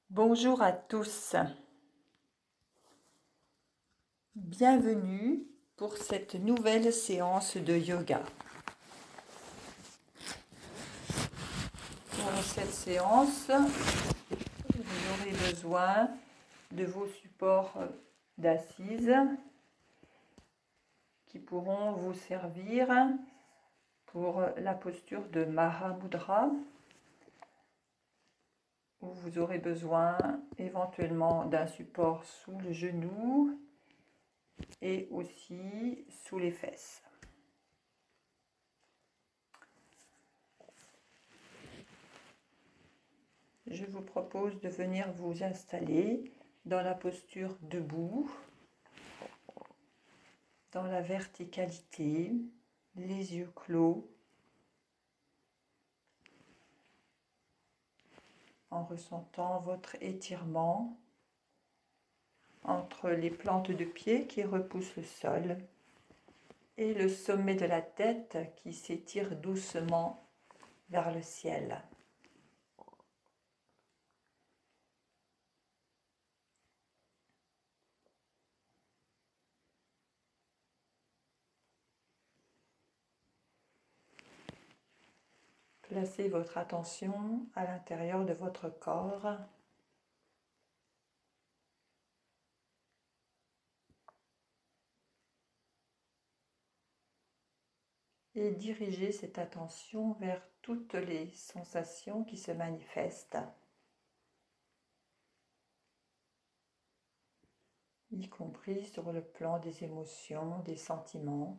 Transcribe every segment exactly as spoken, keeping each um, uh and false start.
Bonjour à tous, bienvenue pour cette nouvelle séance de yoga. Pour cette séance, vous aurez besoin de vos supports d'assises qui pourront vous servir pour la posture de Mahamudra, où vous aurez besoin éventuellement d'un support sous le genou et aussi sous les fesses. Je vous propose de venir vous installer dans la posture debout, dans la verticalité, les yeux clos, en ressentant votre étirement entre les plantes de pied qui repoussent le sol et le sommet de la tête qui s'étire doucement vers le ciel. Placez votre attention à l'intérieur de votre corps. Et dirigez cette attention vers toutes les sensations qui se manifestent, y compris sur le plan des émotions, des sentiments.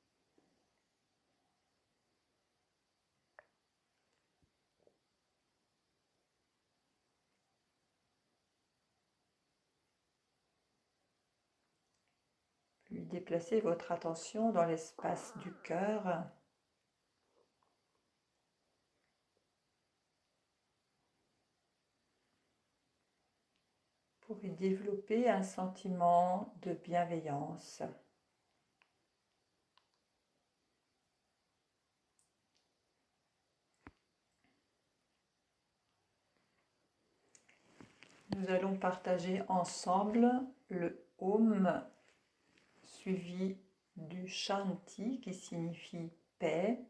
Puis déplacez votre attention dans l'espace du cœur. Pour y développer un sentiment de bienveillance. Nous allons partager ensemble le Om suivi du Shanti qui signifie paix.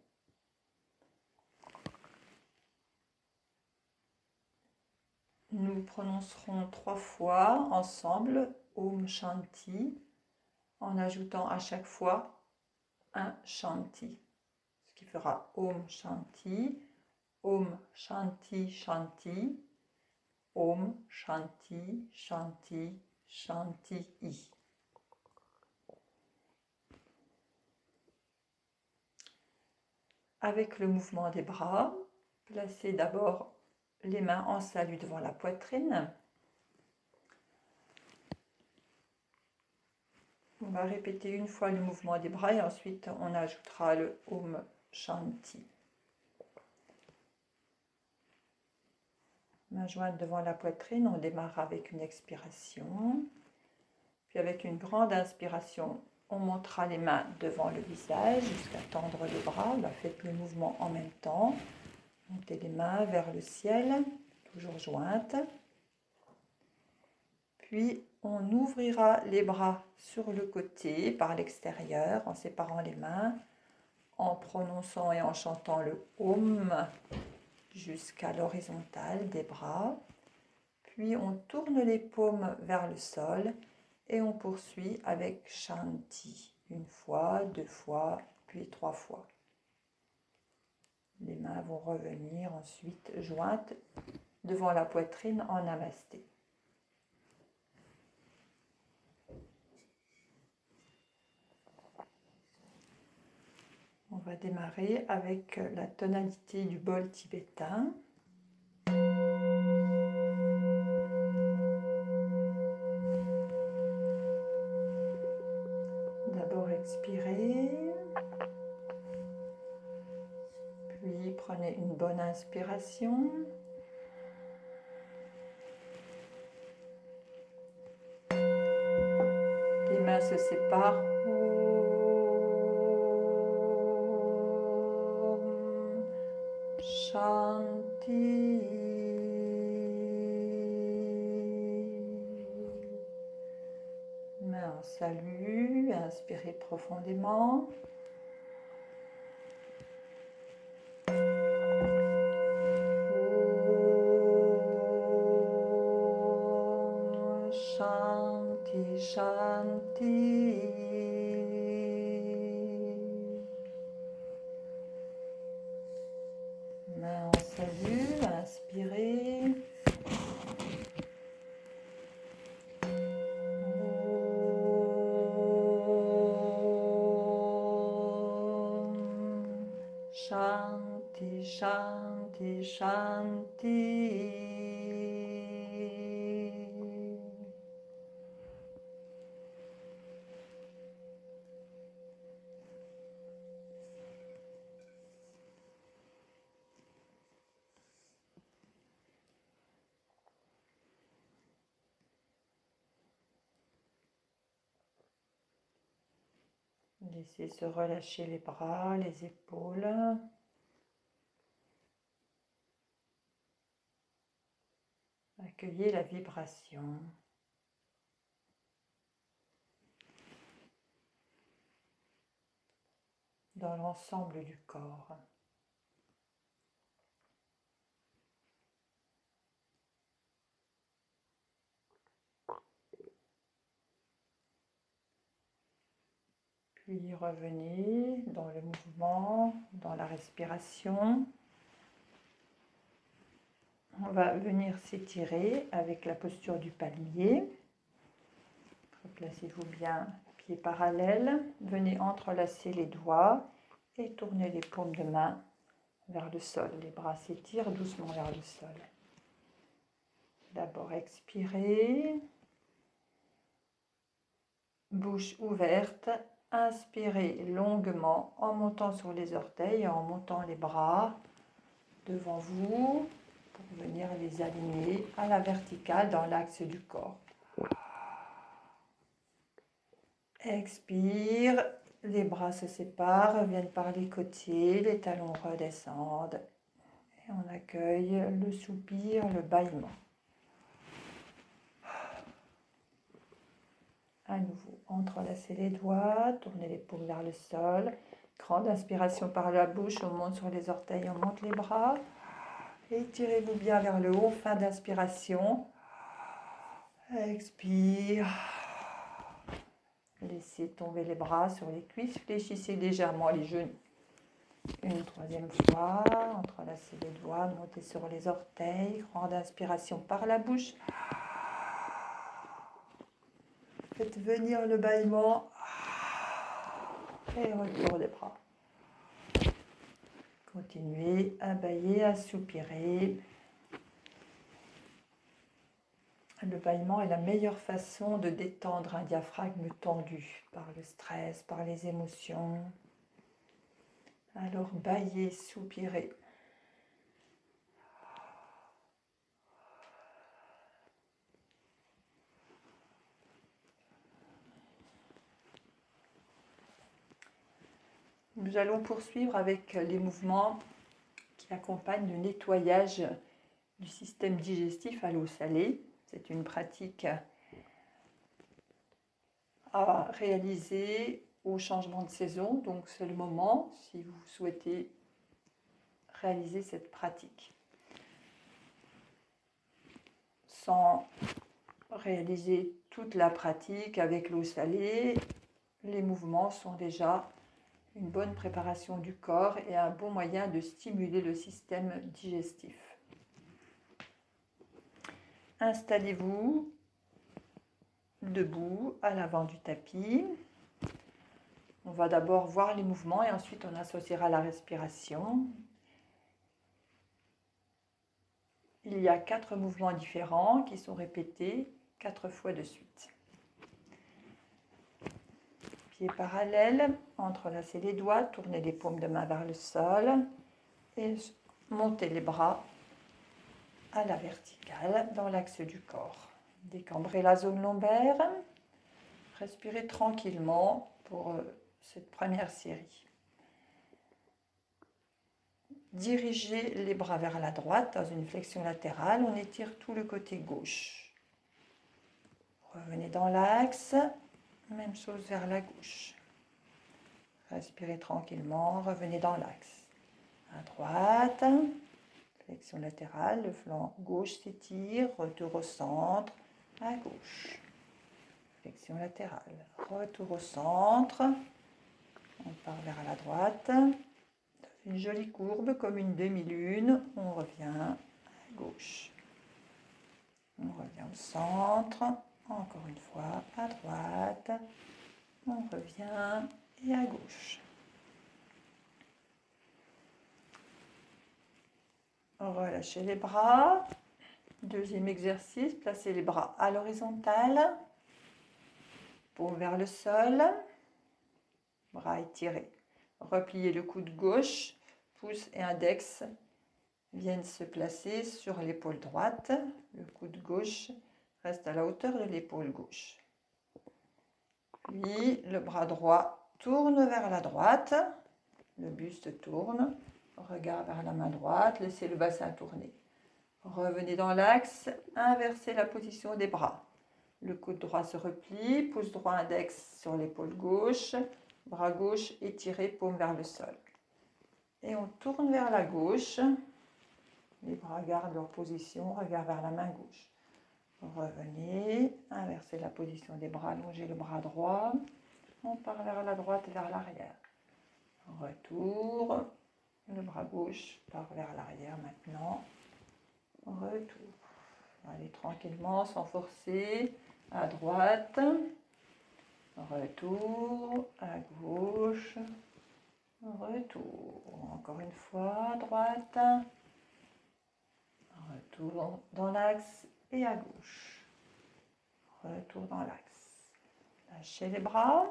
Nous prononcerons trois fois ensemble Om Shanti en ajoutant à chaque fois un Shanti, ce qui fera Om Shanti, Om Shanti Shanti, Om Shanti Shanti Shanti I. Avec le mouvement des bras, placez d'abord les mains en salut devant la poitrine. On va répéter une fois le mouvement des bras et ensuite on ajoutera le Om Shanti. Main jointe devant la poitrine, on démarre avec une expiration. Puis avec une grande inspiration, on montera les mains devant le visage jusqu'à tendre les bras. Là, faites le mouvement en même temps. Montez les mains vers le ciel, toujours jointes. Puis on ouvrira les bras sur le côté, par l'extérieur, en séparant les mains, en prononçant et en chantant le Om jusqu'à l'horizontale des bras. Puis on tourne les paumes vers le sol et on poursuit avec Shanti, une fois, deux fois, puis trois fois. Les mains vont revenir ensuite jointes devant la poitrine en Namasté. On va démarrer avec la tonalité du bol tibétain. D'abord expirez, puis prenez une bonne inspiration. Les mains se séparent. Om Shanti. salue, inspirez profondément. Om Shanti Shanti. Main en salut, inspirez. Shanti, Shanti, Shanti. Laissez se relâcher les bras, les épaules. Accueillez la vibration. Dans l'ensemble du corps. Puis revenez dans le mouvement, dans la respiration. On va venir s'étirer avec la posture du palmier. Placez-vous bien, pieds parallèles. Venez entrelacer les doigts et tournez les paumes de main vers le sol. Les bras s'étirent doucement vers le sol. D'abord expirez. Bouche ouverte. Inspirez longuement en montant sur les orteils et en montant les bras devant vous pour venir les aligner à la verticale dans l'axe du corps. Expire, les bras se séparent, viennent par les côtés, les talons redescendent et on accueille le soupir, le bâillement. À nouveau, entrelacez les doigts, tournez les paumes vers le sol. Grande inspiration par la bouche, on monte sur les orteils, on monte les bras. Étirez-vous bien vers le haut, fin d'inspiration. Expire. Laissez tomber les bras sur les cuisses, fléchissez légèrement les genoux. Une troisième fois, entrelacez les doigts, montez sur les orteils. Grande inspiration par la bouche. Faites venir le bâillement et retour des bras. Continuez à bâiller, à soupirer. Le bâillement est la meilleure façon de détendre un diaphragme tendu par le stress, par les émotions. Alors bâillez, soupirez. Nous allons poursuivre avec les mouvements qui accompagnent le nettoyage du système digestif à l'eau salée. C'est une pratique à réaliser au changement de saison, donc c'est le moment si vous souhaitez réaliser cette pratique. Sans réaliser toute la pratique avec l'eau salée, les mouvements sont déjà une bonne préparation du corps et un bon moyen de stimuler le système digestif. Installez-vous debout à l'avant du tapis. On va d'abord voir les mouvements et ensuite on associera la respiration. Il y a quatre mouvements différents qui sont répétés quatre fois de suite. Pieds parallèles, entrelacez les doigts, tournez les paumes de main vers le sol et montez les bras à la verticale dans l'axe du corps. Décambrez la zone lombaire. Respirez tranquillement pour cette première série. Dirigez les bras vers la droite dans une flexion latérale. On étire tout le côté gauche. Revenez dans l'axe. Même chose vers la gauche. Respirez tranquillement, revenez dans l'axe. À droite, flexion latérale, le flanc gauche s'étire, retour au centre, à gauche. Flexion latérale, retour au centre, on part vers la droite. Une jolie courbe comme une demi-lune, on revient à gauche. On revient au centre, encore une fois à droite, on revient et à gauche. Relâchez les bras. Deuxième exercice, placez les bras à l'horizontale, paume vers le sol, bras étirés. Repliez le coude gauche, pouce et index viennent se placer sur l'épaule droite. Le coude gauche reste à la hauteur de l'épaule gauche. Puis le bras droit tourne vers la droite, le buste tourne, regard vers la main droite, laissez le bassin tourner. Revenez dans l'axe, inversez la position des bras. Le coude droit se replie, pouce droit index sur l'épaule gauche, bras gauche étiré, paume vers le sol. Et on tourne vers la gauche, les bras gardent leur position, regard vers la main gauche. Revenez, inversez la position des bras, allongez le bras droit, on part vers la droite et vers l'arrière. Retour, le bras gauche part vers l'arrière maintenant. Retour. Allez tranquillement, sans forcer, à droite. Retour, à gauche. Retour. Encore une fois, à droite. Retour dans l'axe et à gauche. Retour dans l'axe. Lâchez les bras.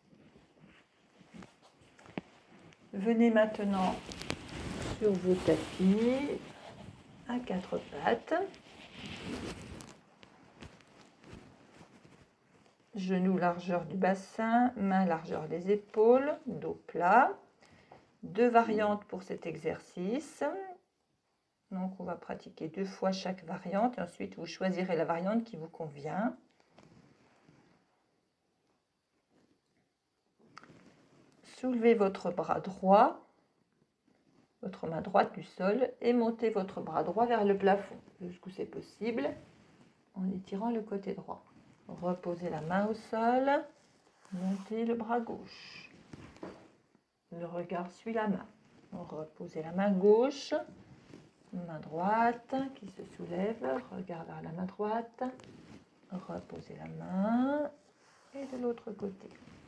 Venez maintenant sur vos tapis à quatre pattes. Genoux largeur du bassin, mains largeur des épaules, dos plat. Deux variantes pour cet exercice. Donc on va pratiquer deux fois chaque variante et ensuite vous choisirez la variante qui vous convient. Soulevez votre bras droit, votre main droite du sol et montez votre bras droit vers le plafond, jusqu'où c'est possible, en étirant le côté droit. Reposez la main au sol, montez le bras gauche. Le regard suit la main. Reposez la main gauche, main droite qui se soulève, regard vers la main droite. Reposez la main et de l'autre côté.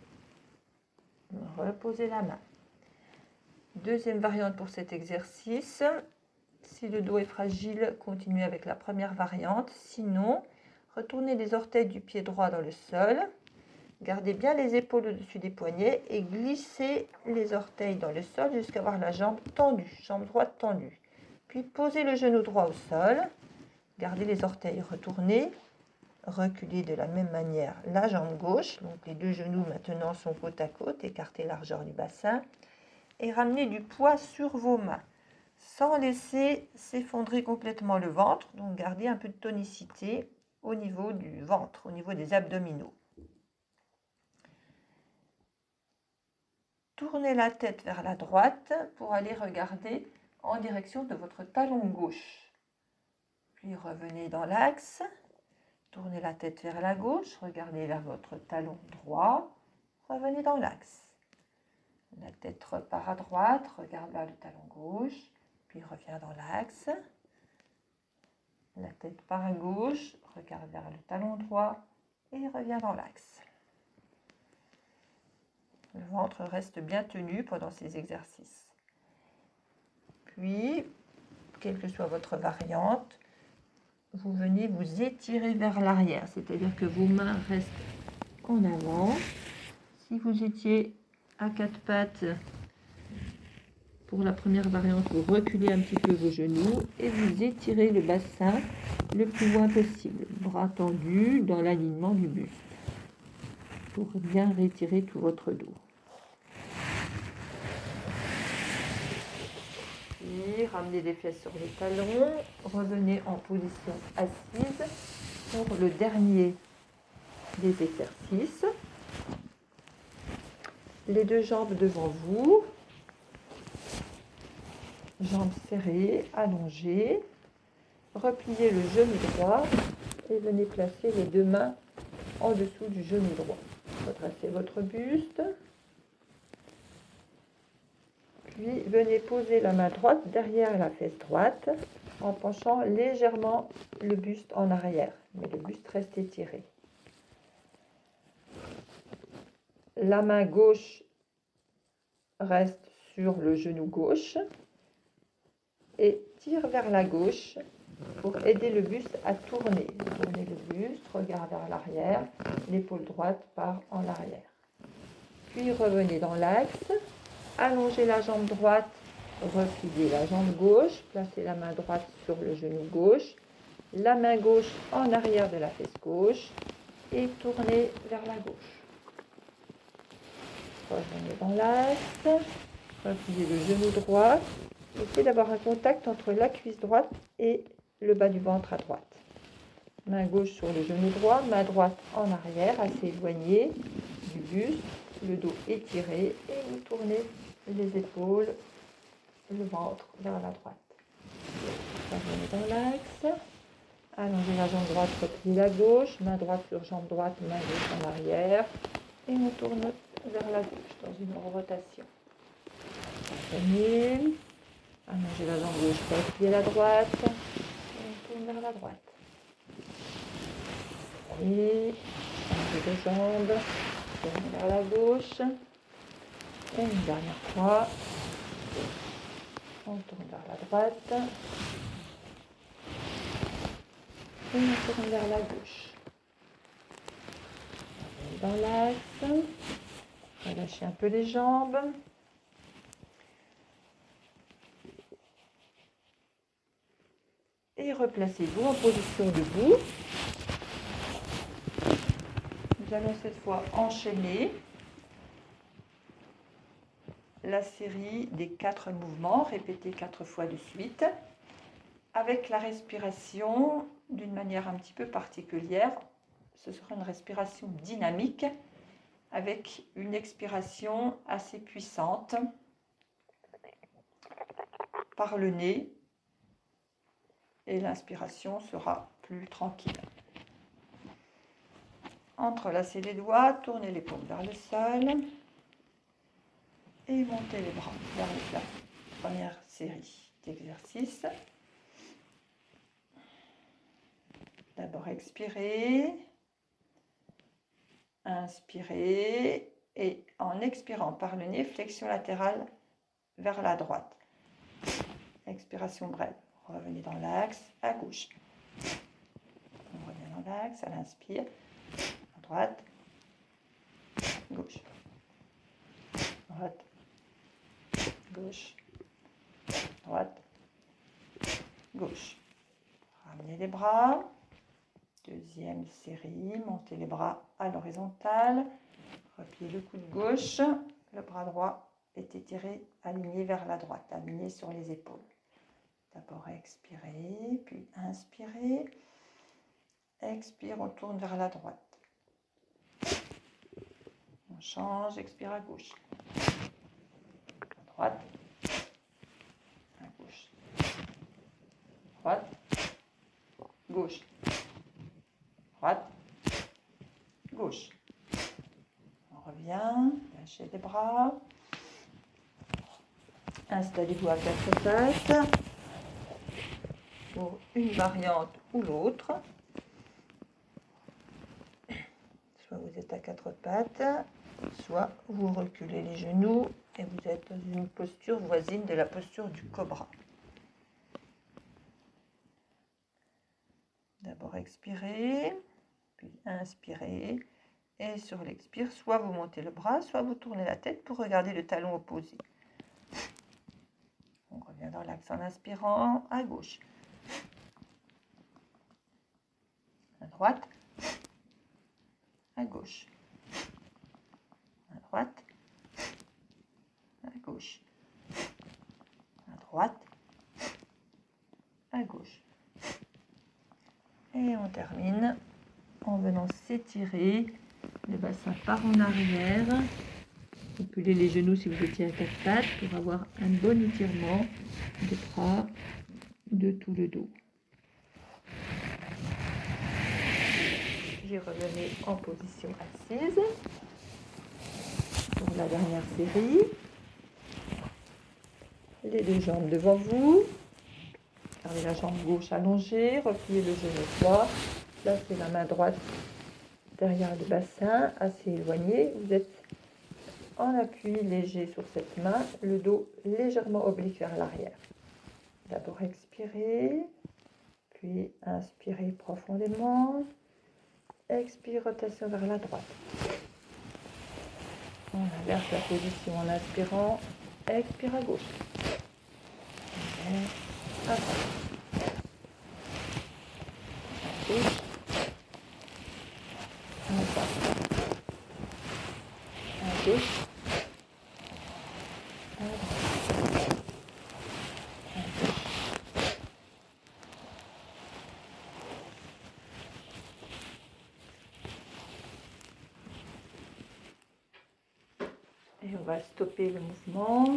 Reposez la main. Deuxième variante pour cet exercice. Si le dos est fragile, continuez avec la première variante. Sinon, retournez les orteils du pied droit dans le sol. Gardez bien les épaules au-dessus des poignets et glissez les orteils dans le sol jusqu'à avoir la jambe tendue, jambe droite tendue. Puis posez le genou droit au sol. Gardez les orteils retournés. Reculez de la même manière la jambe gauche. Donc les deux genoux maintenant sont côte à côte, écartez largeur du bassin. Et ramenez du poids sur vos mains, sans laisser s'effondrer complètement le ventre. Donc gardez un peu de tonicité au niveau du ventre, au niveau des abdominaux. Tournez la tête vers la droite pour aller regarder en direction de votre talon gauche. Puis revenez dans l'axe. Tournez la tête vers la gauche, regardez vers votre talon droit, revenez dans l'axe. La tête repart à droite, regarde vers le talon gauche, puis revient dans l'axe. La tête part à gauche, regarde vers le talon droit et revient dans l'axe. Le ventre reste bien tenu pendant ces exercices. Puis, quelle que soit votre variante, vous venez vous étirer vers l'arrière, c'est-à-dire que vos mains restent en avant. Si vous étiez à quatre pattes pour la première variante, vous reculez un petit peu vos genoux et vous étirez le bassin le plus loin possible, bras tendus dans l'alignement du buste, pour bien rétirer tout votre dos. Puis, ramenez les fesses sur les talons, revenez en position assise pour le dernier des exercices. les deux jambes devant vous, jambes serrées, allongées. Repliez le genou droit et venez placer les deux mains en dessous du genou droit. Redressez votre buste. Puis venez poser la main droite derrière la fesse droite en penchant légèrement le buste en arrière, mais le buste reste étiré. La main gauche reste sur le genou gauche et tire vers la gauche pour aider le buste à tourner. Tournez le buste, regard vers l'arrière, l'épaule droite part en arrière. Puis revenez dans l'axe, allongez la jambe droite, repliez la jambe gauche, placez la main droite sur le genou gauche, la main gauche en arrière de la fesse gauche et tournez vers la gauche. Revenez dans l'axe, repliez le genou droit, essayez d'avoir un contact entre la cuisse droite et le bas du ventre à droite. Main gauche sur le genou droit, main droite en arrière, assez éloignée du buste, le dos étiré et vous tournez les épaules, le ventre vers la droite. Revenez dans l'axe, allongez la jambe droite, repliez la gauche, main droite sur jambe droite, main gauche en arrière et on tourne vers la gauche dans une rotation. Revenez, allongez la jambe gauche, repliez la droite et on tourne vers la droite. Et changez de jambe, tournez vers la gauche. Et une dernière fois, on tourne vers la droite. Et on tourne vers la gauche. Dans l'axe, relâchez un peu les jambes. Et replacez-vous en position debout. Nous allons cette fois enchaîner la série des quatre mouvements, répétés quatre fois de suite, avec la respiration d'une manière un petit peu particulière. Ce sera une respiration dynamique avec une expiration assez puissante par le nez et l'inspiration sera plus tranquille. Entrelacez les doigts, tournez les paumes vers le sol et montez les bras vers le plafond. Première série d'exercices. D'abord expirez, inspirez et en expirant par le nez, flexion latérale vers la droite. Expiration brève. Revenez dans l'axe à gauche. On revient dans l'axe à l'inspire. À droite, gauche. Droite, gauche. Droite, gauche. Ramenez les bras. Deuxième série. Montez les bras à l'horizontale. Repliez le coude gauche. Le bras droit est étiré, aligné vers la droite, aligné sur les épaules. D'abord expirez, puis inspirez. Expire, on tourne vers la droite. On change, expire à gauche. À droite. À gauche. Droite. Gauche. Droite. Gauche. On revient, lâchez les bras. Installez-vous à quatre pattes pour une variante ou l'autre. Soit vous êtes à quatre pattes, soit vous reculez les genoux et vous êtes dans une posture voisine de la posture du cobra. D'abord expirez, puis inspirez. Et sur l'expire, soit vous montez le bras, soit vous tournez la tête pour regarder le talon opposé. On revient dans l'axe en inspirant, à gauche. À droite. À gauche. À droite. À gauche. À droite. À gauche. Et on termine en venant s'étirer. Le bassin part en arrière. Reculez les genoux si vous étiez à quatre pattes pour avoir un bon étirement des bras, de tout le dos. J'y revenais en position assise pour la dernière série. Les deux jambes devant vous. Gardez la jambe gauche allongée, repliez le genou droit. Placez la main droite derrière le bassin, assez éloigné. Vous êtes en appui léger sur cette main, le dos légèrement oblique vers l'arrière. D'abord expirez, puis inspirez profondément. Expire, rotation vers la droite. On inverse la position en inspirant. Expire à gauche. À droite. À gauche. À droite. À gauche. À droite. À gauche. Et on va stopper le mouvement.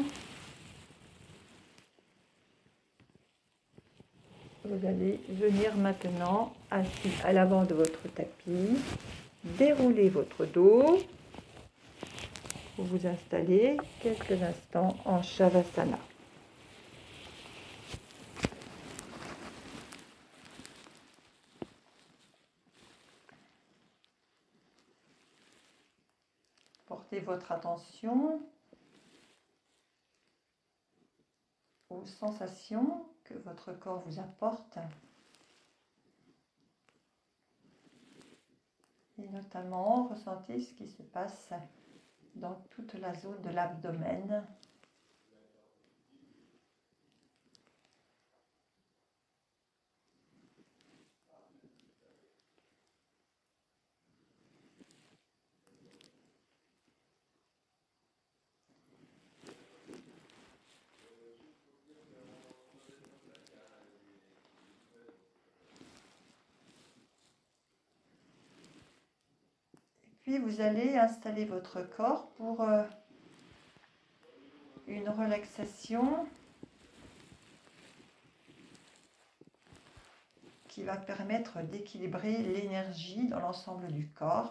Vous allez venir maintenant assis à l'avant de votre tapis, dérouler votre dos pour vous installer quelques instants en Shavasana. Portez votre attention aux sensations que votre corps vous apporte, et notamment ressentez ce qui se passe dans toute la zone de l'abdomen. Puis vous allez installer votre corps pour euh, une relaxation qui va permettre d'équilibrer l'énergie dans l'ensemble du corps.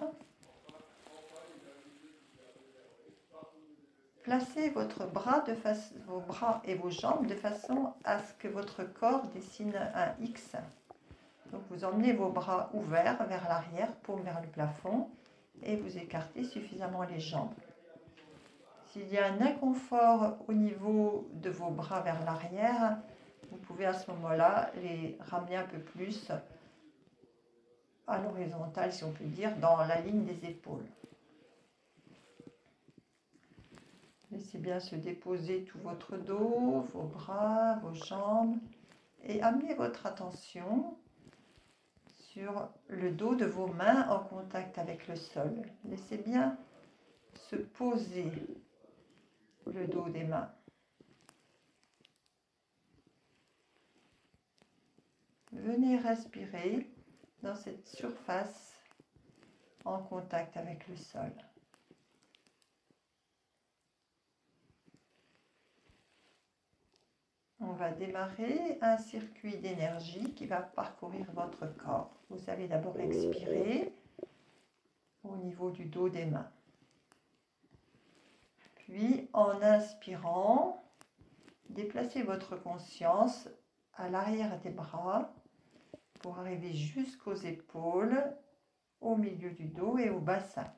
Placez votre bras de face, vos bras et vos jambes de façon à ce que votre corps dessine un X. Donc vous emmenez vos bras ouverts vers l'arrière, paume vers le plafond, et vous écartez suffisamment les jambes. S'il y a un inconfort au niveau de vos bras vers l'arrière, vous pouvez à ce moment-là les ramener un peu plus à l'horizontale, si on peut dire, dans la ligne des épaules. Laissez bien se déposer tout votre dos, vos bras, vos jambes, et amenez votre attention sur le dos de vos mains en contact avec le sol. Laissez bien se poser le dos des mains. Venez respirer dans cette surface en contact avec le sol. On va démarrer un circuit d'énergie qui va parcourir votre corps. Vous allez d'abord expirer au niveau du dos des mains. Puis, en inspirant, déplacez votre conscience à l'arrière des bras pour arriver jusqu'aux épaules, au milieu du dos et au bassin.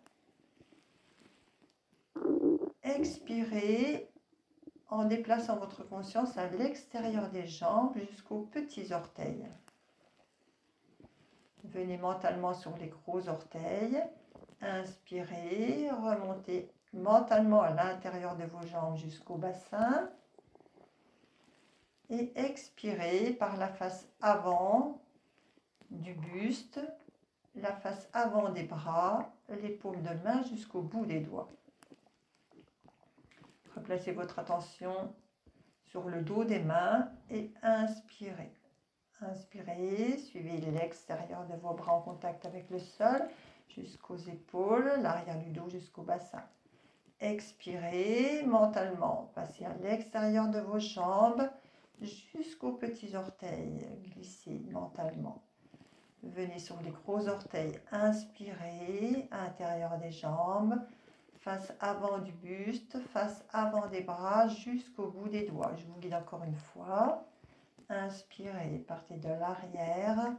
Expirez en déplaçant votre conscience à l'extérieur des jambes jusqu'aux petits orteils. Venez mentalement sur les gros orteils. Inspirez, remontez mentalement à l'intérieur de vos jambes jusqu'au bassin. Et expirez par la face avant du buste, la face avant des bras, les paumes de main jusqu'au bout des doigts. Replacez votre attention sur le dos des mains et inspirez. Inspirez, suivez l'extérieur de vos bras en contact avec le sol, jusqu'aux épaules, l'arrière du dos jusqu'au bassin. expirez mentalement. Passez à l'extérieur de vos jambes jusqu'aux petits orteils. Glissez mentalement. Venez sur les gros orteils. Inspirez, intérieur des jambes, face avant du buste, face avant des bras jusqu'au bout des doigts. Je vous guide encore une fois. Inspirez, partez de l'arrière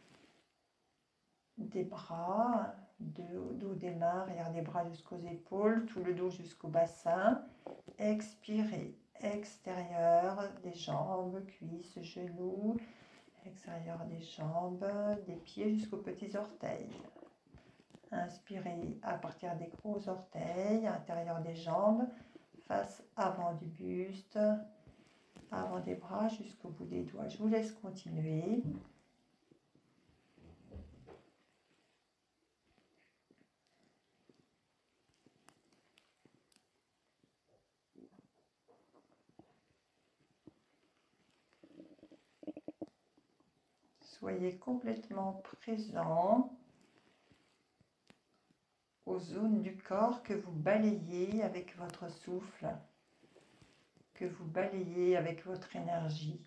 des bras, de, dos des mains, arrière des bras jusqu'aux épaules, tout le dos jusqu'au bassin. Expirez, extérieur des jambes, cuisses, genoux, extérieur des jambes, des pieds jusqu'aux petits orteils. Inspirez à partir des gros orteils, intérieur des jambes, face avant du buste, avant des bras jusqu'au bout des doigts. Je vous laisse continuer. Soyez complètement présent aux zones du corps que vous balayez avec votre souffle, que vous balayez avec votre énergie,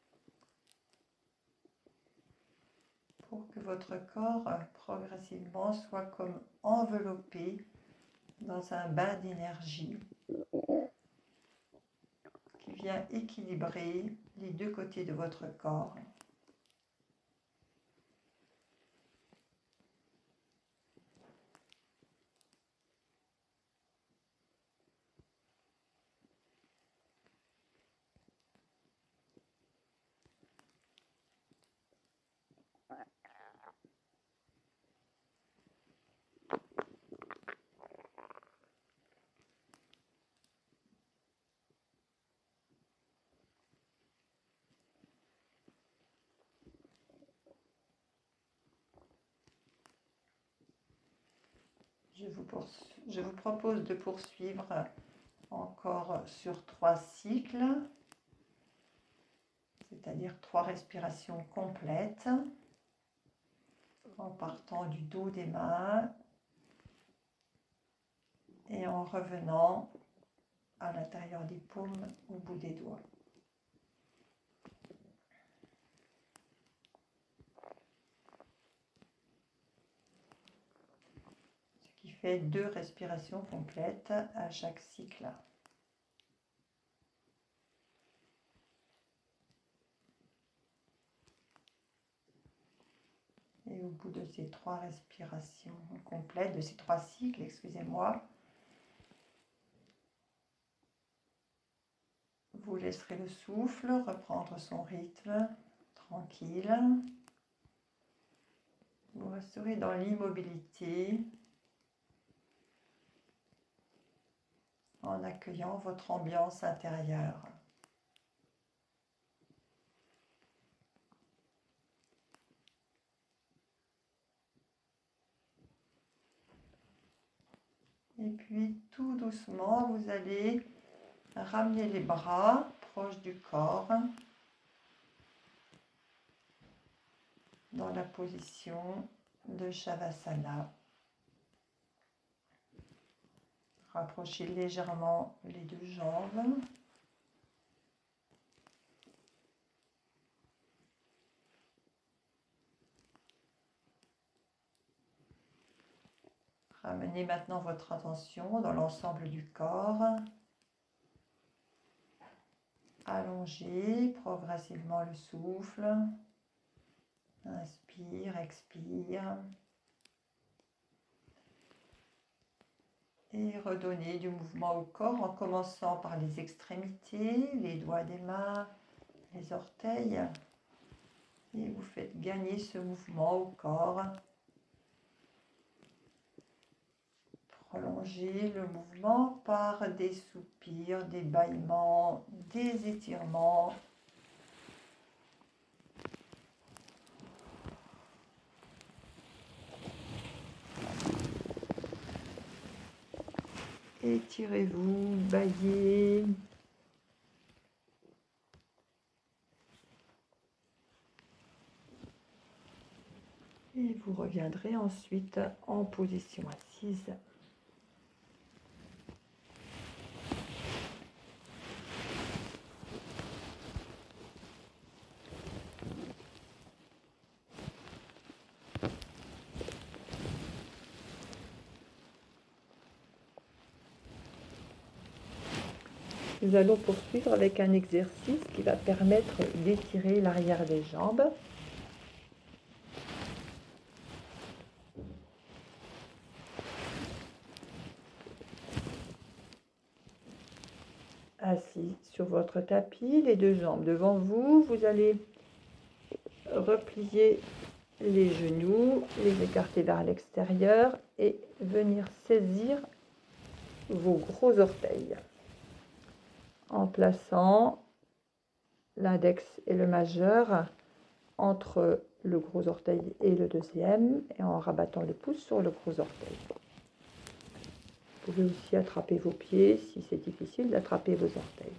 pour que votre corps progressivement soit comme enveloppé dans un bain d'énergie qui vient équilibrer les deux côtés de votre corps. Je vous, je vous propose de poursuivre encore sur trois cycles, c'est-à-dire trois respirations complètes, en partant du dos des mains et en revenant à l'intérieur des paumes au bout des doigts. Ce qui fait deux respirations complètes à chaque cycle. Et au bout de ces trois respirations complètes, de ces trois cycles, excusez-moi, vous laisserez le souffle reprendre son rythme tranquille. Vous resterez dans l'immobilité en accueillant votre ambiance intérieure. Et puis tout doucement, vous allez ramener les bras proches du corps dans la position de Shavasana. Rapprochez légèrement les deux jambes. Ramenez maintenant votre attention dans l'ensemble du corps. Allongez progressivement le souffle. Inspire, expire. Et redonnez du mouvement au corps en commençant par les extrémités, les doigts des mains, les orteils. Et vous faites gagner ce mouvement au corps. Prolongez le mouvement par des soupirs, des bâillements, des étirements. Étirez-vous, bâillez. Et vous reviendrez ensuite en position assise. Nous allons poursuivre avec un exercice qui va permettre d'étirer l'arrière des jambes. Assis sur votre tapis, les deux jambes devant vous, vous allez replier les genoux, les écarter vers l'extérieur et venir saisir vos gros orteils en plaçant l'index et le majeur entre le gros orteil et le deuxième et en rabattant le pouce sur le gros orteil. Vous pouvez aussi attraper vos pieds si c'est difficile d'attraper vos orteils.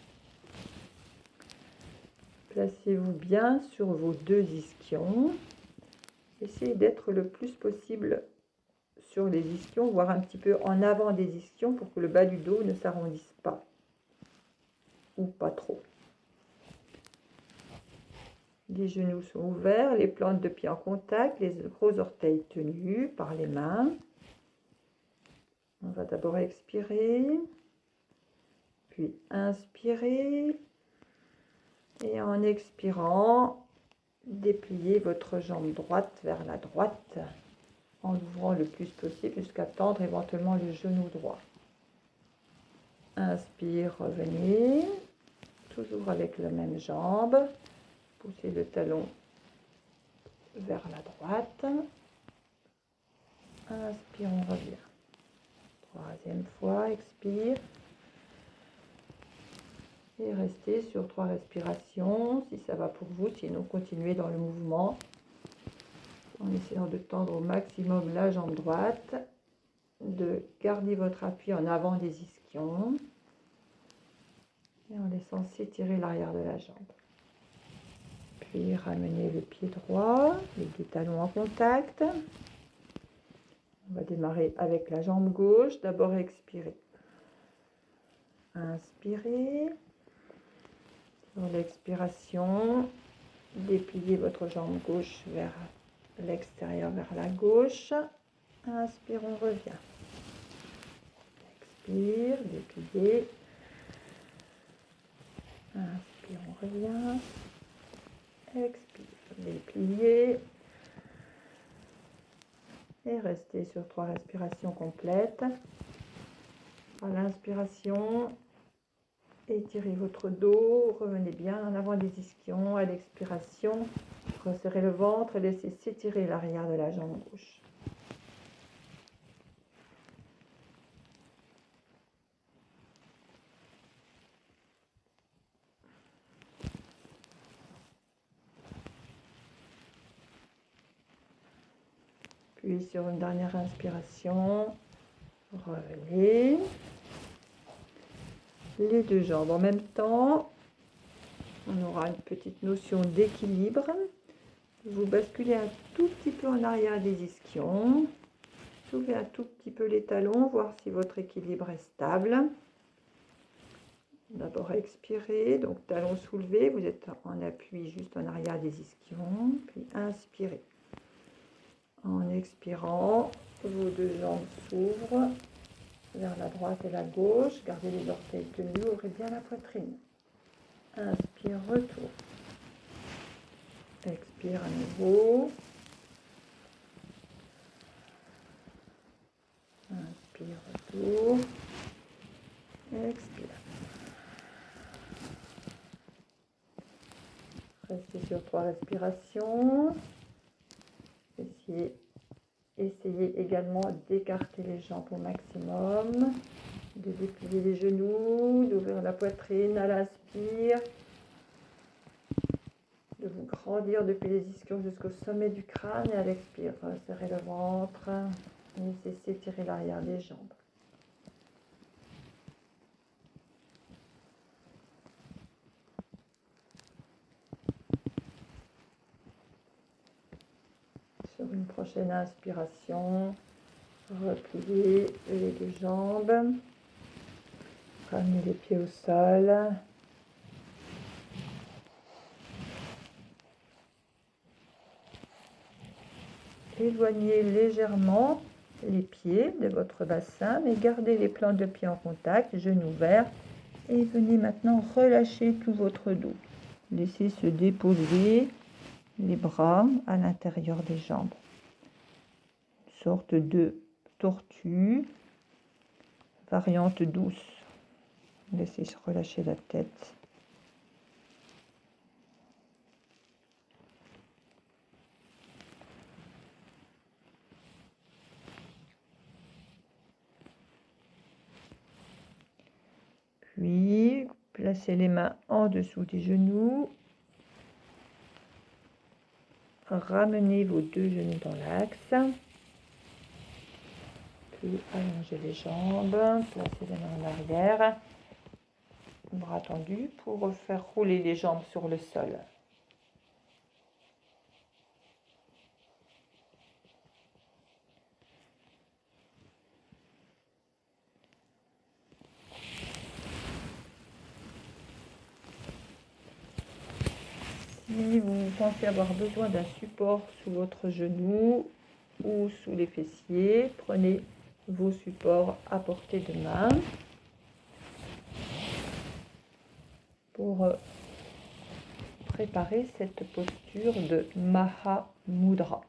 Placez-vous bien sur vos deux ischions. Essayez d'être le plus possible sur les ischions, voire un petit peu en avant des ischions pour que le bas du dos ne s'arrondisse pas ou pas trop. Les genoux sont ouverts, les plantes de pied en contact, les gros orteils tenus par les mains. On va d'abord expirer, puis inspirer, et en expirant, dépliez votre jambe droite vers la droite en l'ouvrant le plus possible jusqu'à tendre éventuellement le genou droit. Inspire, revenez, toujours avec la même jambe. Poussez le talon vers la droite. Inspire, on revient. Troisième fois, expire. Et restez sur trois respirations, si ça va pour vous. Sinon, continuez dans le mouvement en essayant de tendre au maximum la jambe droite, de garder votre appui en avant des ischions et en laissant s'étirer l'arrière de la jambe. Puis ramenez le pied droit, les deux talons en contact. On va démarrer avec la jambe gauche. D'abord expirez. Inspirez. Sur l'expiration, dépliez votre jambe gauche vers l'extérieur, vers la gauche. Inspire, on revient. Expire, dépliez. Inspire, on revient. Expire, dépliez. Et restez sur trois respirations complètes. À l'inspiration, étirez votre dos, revenez bien en avant des ischions. À l'expiration, resserrez le ventre et laissez s'étirer l'arrière de la jambe gauche. Puis sur une dernière inspiration, revenez. Les deux jambes en même temps. On aura une petite notion d'équilibre. Vous basculez un tout petit peu en arrière des ischions. Soulevez un tout petit peu les talons, voir si votre équilibre est stable. D'abord expirez, donc talons soulevés, vous êtes en appui juste en arrière des ischions. Puis inspirez. En expirant, vos deux jambes s'ouvrent vers la droite et la gauche. Gardez les orteils tenus, ouvrez bien la poitrine. Inspire, retour. Expire à nouveau. Inspire, retour. Expire. Restez sur trois respirations. Essayez, essayez également d'écarter les jambes au maximum, de déplier les genoux, d'ouvrir la poitrine à l'inspire, de vous grandir depuis les ischions jusqu'au sommet du crâne et à l'expire, serrez le ventre, laissez s'étirer l'arrière des jambes. Sur une prochaine inspiration, repliez les deux jambes, ramenez les pieds au sol. Éloignez légèrement les pieds de votre bassin, mais gardez les plantes de pied en contact, genoux ouverts, Et venez maintenant relâcher tout votre dos. Laissez se déposer les bras à l'intérieur des jambes. Une sorte de tortue, variante douce. Laissez se relâcher la tête. Puis, placez les mains en dessous des genoux. Ramenez vos deux genoux dans l'axe. Puis, allongez les jambes. Placez les mains en arrière. Bras tendus pour faire rouler les jambes sur le sol. Si vous pensez avoir besoin d'un support sous votre genou ou sous les fessiers, prenez vos supports à portée de main pour préparer cette posture de Mahamudra.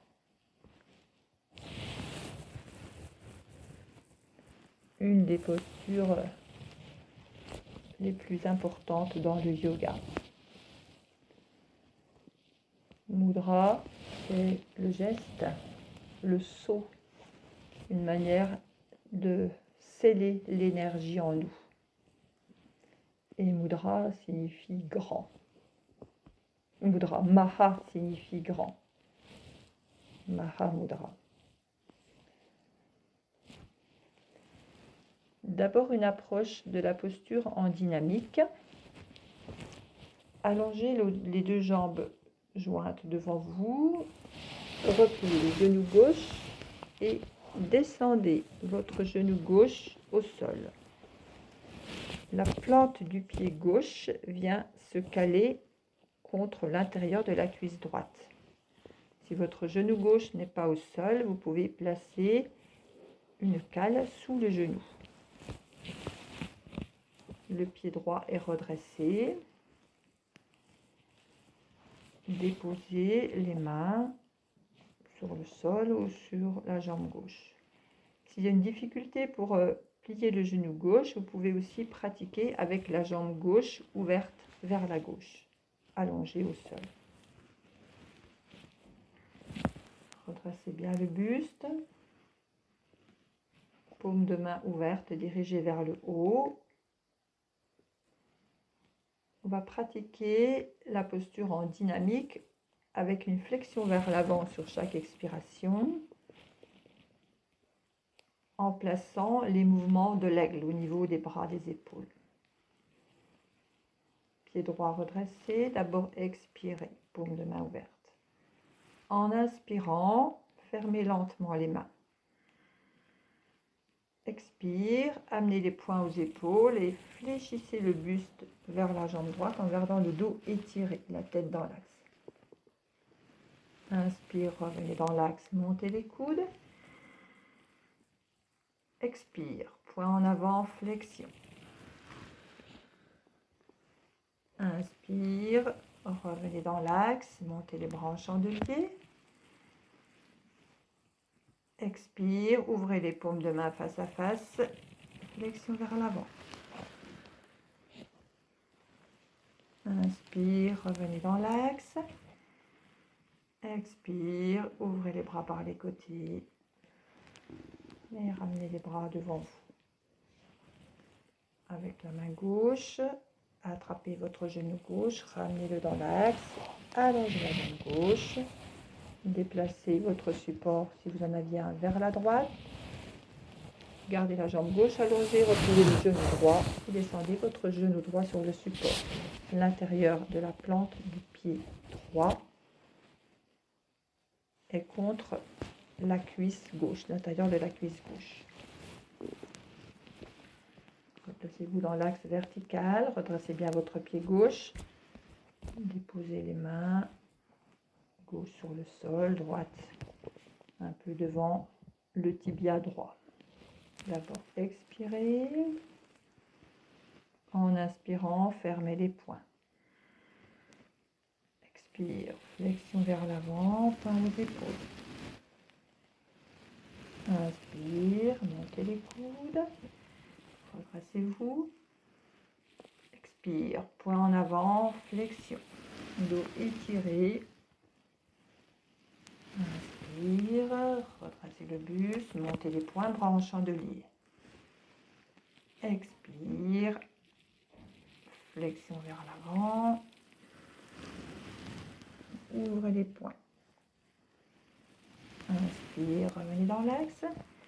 Une des postures les plus importantes dans le yoga. Mudra, c'est le geste, le saut, une manière de sceller l'énergie en nous. Et mudra signifie grand. Mudra, maha signifie grand. Mahamudra. D'abord une approche de la posture en dynamique. Allongez les deux jambes jointes devant vous, repliez le genou gauche et descendez votre genou gauche au sol. La plante du pied gauche vient se caler contre l'intérieur de la cuisse droite. Si votre genou gauche n'est pas au sol, vous pouvez placer une cale sous le genou. Le pied droit est redressé. Déposez les mains sur le sol ou sur la jambe gauche. S'il y a une difficulté pour euh, plier le genou gauche, vous pouvez aussi pratiquer avec la jambe gauche ouverte vers la gauche, allongée au sol. Redressez bien le buste. Paume de main ouverte dirigée vers le haut. On va pratiquer la posture en dynamique avec une flexion vers l'avant sur chaque expiration, en plaçant les mouvements de l'aigle au niveau des bras, des épaules. Pied droit redressé, d'abord expirez, paume de main ouverte. En inspirant, fermez lentement les mains. Expire, amenez les poings aux épaules et fléchissez le buste vers la jambe droite en gardant le dos étiré, la tête dans l'axe. Inspire, revenez dans l'axe, montez les coudes. Expire, poing en avant, flexion. Inspire, revenez dans l'axe, montez les bras en chandelier. Expire, ouvrez les paumes de main face à face, flexion vers l'avant. Inspire, revenez dans l'axe. Expire, ouvrez les bras par les côtés et ramenez les bras devant vous. Avec la main gauche, attrapez votre genou gauche, ramenez-le dans l'axe, allongez la jambe gauche. Déplacez votre support, si vous en aviez un, vers la droite. Gardez la jambe gauche allongée, repliez le genou droit et descendez votre genou droit sur le support. L'intérieur de la plante du pied droit est contre la cuisse gauche, l'intérieur de la cuisse gauche. Replacez-vous dans l'axe vertical, redressez bien votre pied gauche. Déposez les mains. Gauche sur le sol, droite un peu devant le tibia droit. D'abord expirez. En inspirant, fermez les poings. Expire, flexion vers l'avant, poing aux épaules. Inspire, montez les coudes. Redressez-vous. Expire, poing en avant, flexion. Dos étiré. Inspire, redressez le buste, montez les poings, bras en chandelier. Expire, flexion vers l'avant. Ouvrez les poings. Inspire, revenez dans l'axe.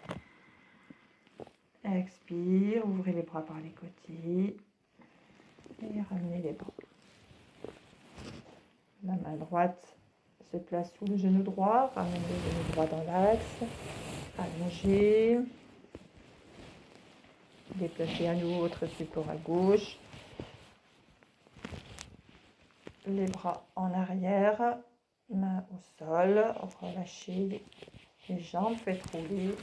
Expire, ouvrez les bras par les côtés. Et ramenez les bras. La main droite se place sous le genou droit. Ramenez le genou droit dans l'axe. Allongez. Déplacez à nouveau votre support à gauche. Les bras en arrière. Main au sol. Relâchez les jambes. Faites rouler.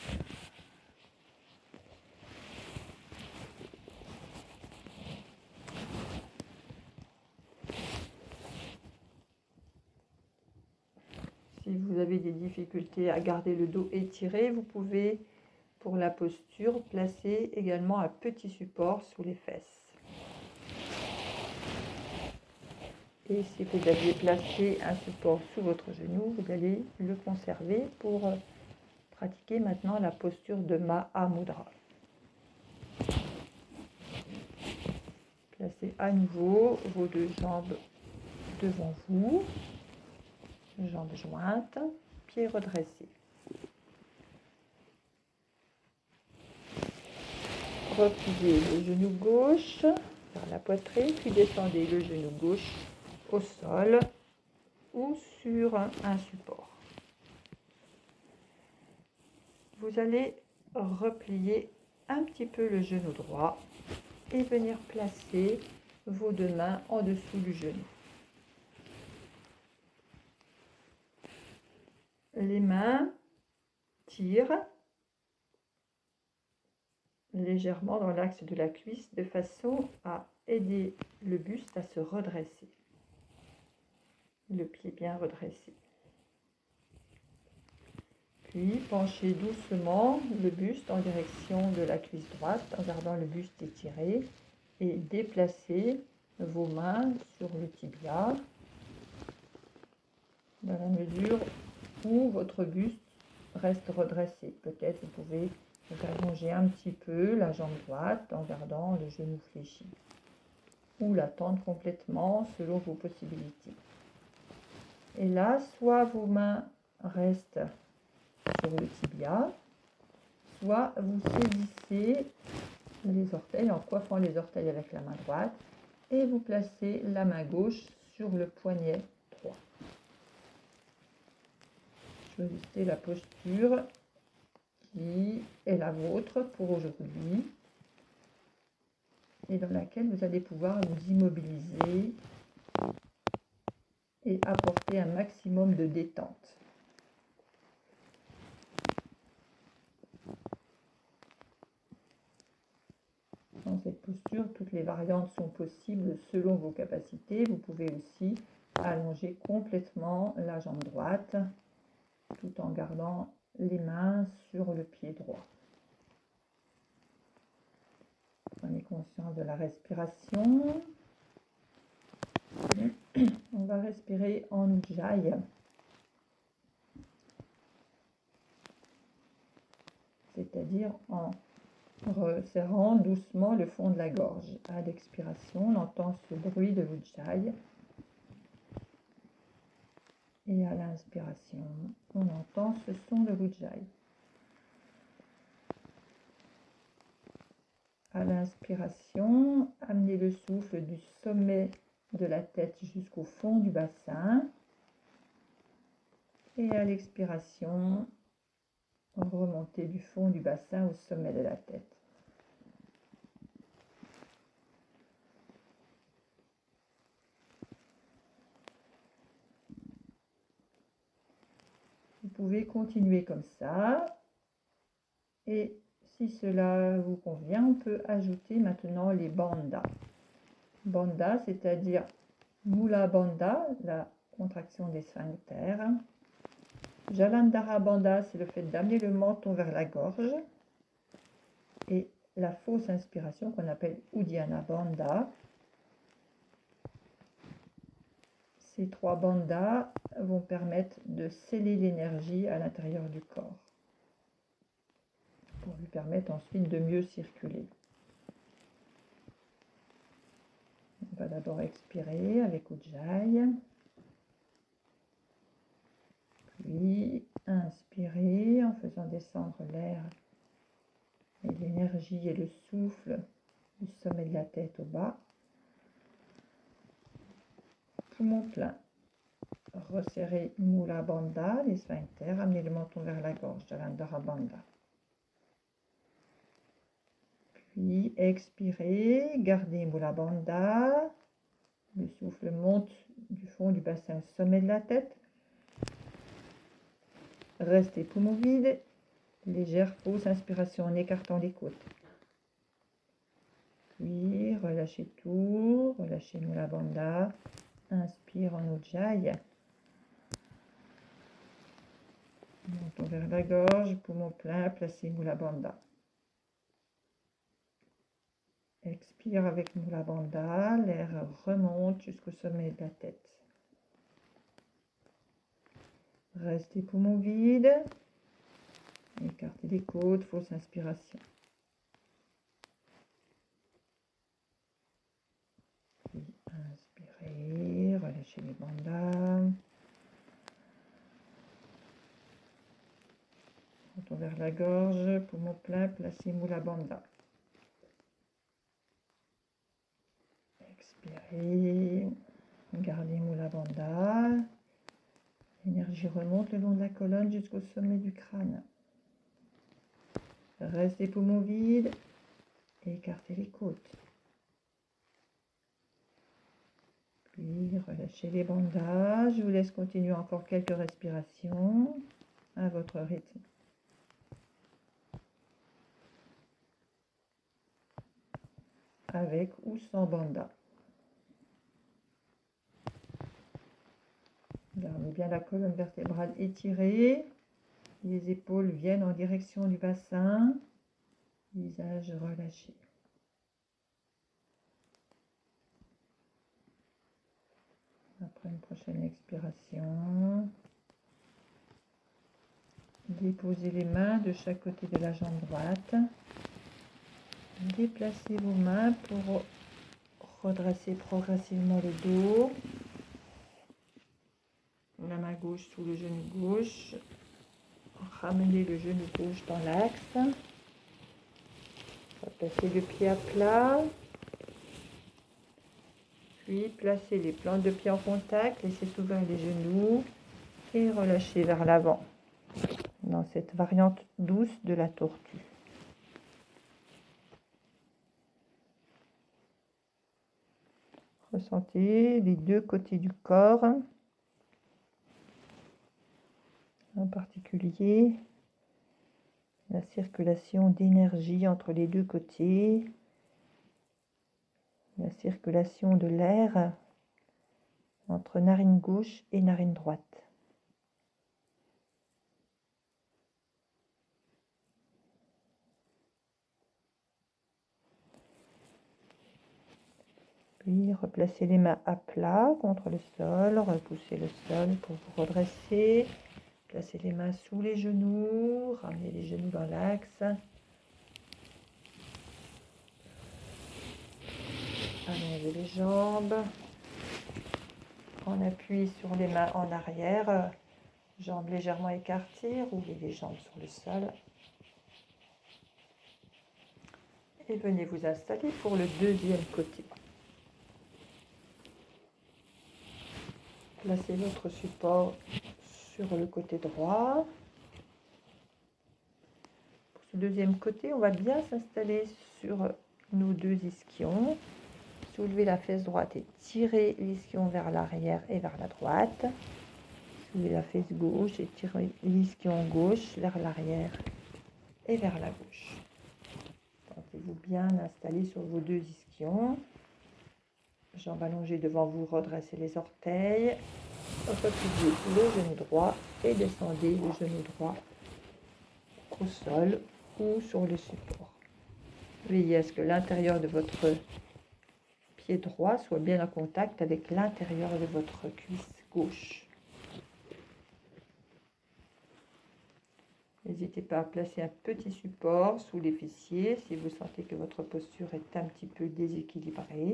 Si vous avez des difficultés à garder le dos étiré, vous pouvez, pour la posture, placer également un petit support sous les fesses. Et si vous aviez placé un support sous votre genou, vous allez le conserver pour pratiquer maintenant la posture de Maha Mudra. Placez à nouveau vos deux jambes devant vous. Jambes jointes, pieds redressés. Repliez le genou gauche vers la poitrine, puis descendez le genou gauche au sol ou sur un support. Vous allez replier un petit peu le genou droit et venir placer vos deux mains en dessous du genou. Les mains tirent légèrement dans l'axe de la cuisse de façon à aider le buste à se redresser. Le pied bien redressé. Puis penchez doucement le buste en direction de la cuisse droite en gardant le buste étiré et déplacez vos mains sur le tibia dans la mesure où votre buste reste redressé. Peut-être vous pouvez vous allonger un petit peu la jambe droite en gardant le genou fléchi ou la tendre complètement selon vos possibilités. Et là, soit vos mains restent sur le tibia, soit vous saisissez les orteils en coiffant les orteils avec la main droite et vous placez la main gauche sur le poignet droit. Choisissez la posture qui est la vôtre pour aujourd'hui et dans laquelle vous allez pouvoir vous immobiliser et apporter un maximum de détente. Dans cette posture, toutes les variantes sont possibles selon vos capacités. Vous pouvez aussi allonger complètement la jambe droite tout en gardant les mains sur le pied droit. Prenez conscience de la respiration. On va respirer en Ujjayi, c'est-à-dire en resserrant doucement le fond de la gorge. À l'expiration, on entend ce bruit de l'Ujjayi. Et à l'inspiration, on entend ce son de l'Ujjayi. À l'inspiration, amenez le souffle du sommet de la tête jusqu'au fond du bassin. Et à l'expiration, remontez du fond du bassin au sommet de la tête. Vous pouvez continuer comme ça. Et Si cela vous convient, on peut ajouter maintenant les bandhas. Bandha, c'est-à-dire Mula Bandha, la contraction des sphincters. Jalandhara Bandha, c'est le fait d'amener le menton vers la gorge. Et la fausse inspiration qu'on appelle Uddiyana Bandha. Ces trois bandhas vont permettre de sceller l'énergie à l'intérieur du corps pour lui permettre ensuite de mieux circuler. On va d'abord expirer avec Ujjayi, puis inspirer en faisant descendre l'air et l'énergie et le souffle du sommet de la tête au bas. Poumon plein. Resserrer Mula Bandha, les sphincters, amener le menton vers la gorge, Jalandhara Bandha. Puis expirer, garder Mula Bandha. Le souffle monte du fond du bassin au sommet de la tête. Restez poumon vide. Légère fausse inspiration en écartant les côtes. Puis relâchez tout, relâchez Mula Bandha. Inspire en Ujjayi. Menton vers la gorge, poumon plein, placez Mula Bandha. Expire avec Mula Bandha, l'air remonte jusqu'au sommet de la tête. Restez poumon vide. Écartez les côtes, fausse inspiration. Puis inspirez, relâchez les bandhas. Menton vers la gorge, poumon plein, placez Mula Bandha. Expirez, gardez Mula Bandha. L'énergie remonte le long de la colonne jusqu'au sommet du crâne. Restez poumons vides, écartez les côtes. Puis relâchez les bandhas. Je vous laisse continuer encore quelques respirations à votre rythme. Avec ou sans bandha. Gardez bien la colonne vertébrale étirée. Les épaules viennent en direction du bassin. Visage relâché. Après une prochaine expiration, déposez les mains de chaque côté de la jambe droite. Déplacez vos mains pour redresser progressivement le dos. La main gauche sous le genou gauche. Ramenez le genou gauche dans l'axe. Placez le pied à plat. Puis placez les plantes de pied en contact. Laissez s'ouvrir les genoux et relâchez vers l'avant dans cette variante douce de la tortue. Ressentez les deux côtés du corps. En particulier, la circulation d'énergie entre les deux côtés, la circulation de l'air entre narine gauche et narine droite. Puis replacez les mains à plat contre le sol, repoussez le sol pour vous redresser. Placez les mains sous les genoux, ramenez les genoux dans l'axe. Allongez les jambes. On appuie sur les mains en arrière, jambes légèrement écartées, roulez les jambes sur le sol. Et venez vous installer pour le deuxième côté. Placez votre support sur le côté droit. Pour ce deuxième côté, on va bien s'installer sur nos deux ischions. Soulevez la fesse droite et tirez l'ischion vers l'arrière et vers la droite. Soulevez la fesse gauche et tirez l'ischion gauche vers l'arrière et vers la gauche. Sentez-vous bien installé sur vos deux ischions. Jambes allongées devant vous, redressez les orteils. Repliez le genou droit et descendez le genou droit au sol ou sur le support. Veillez à ce que l'intérieur de votre pied droit soit bien en contact avec l'intérieur de votre cuisse gauche. N'hésitez pas à placer un petit support sous les fessiers si vous sentez que votre posture est un petit peu déséquilibrée.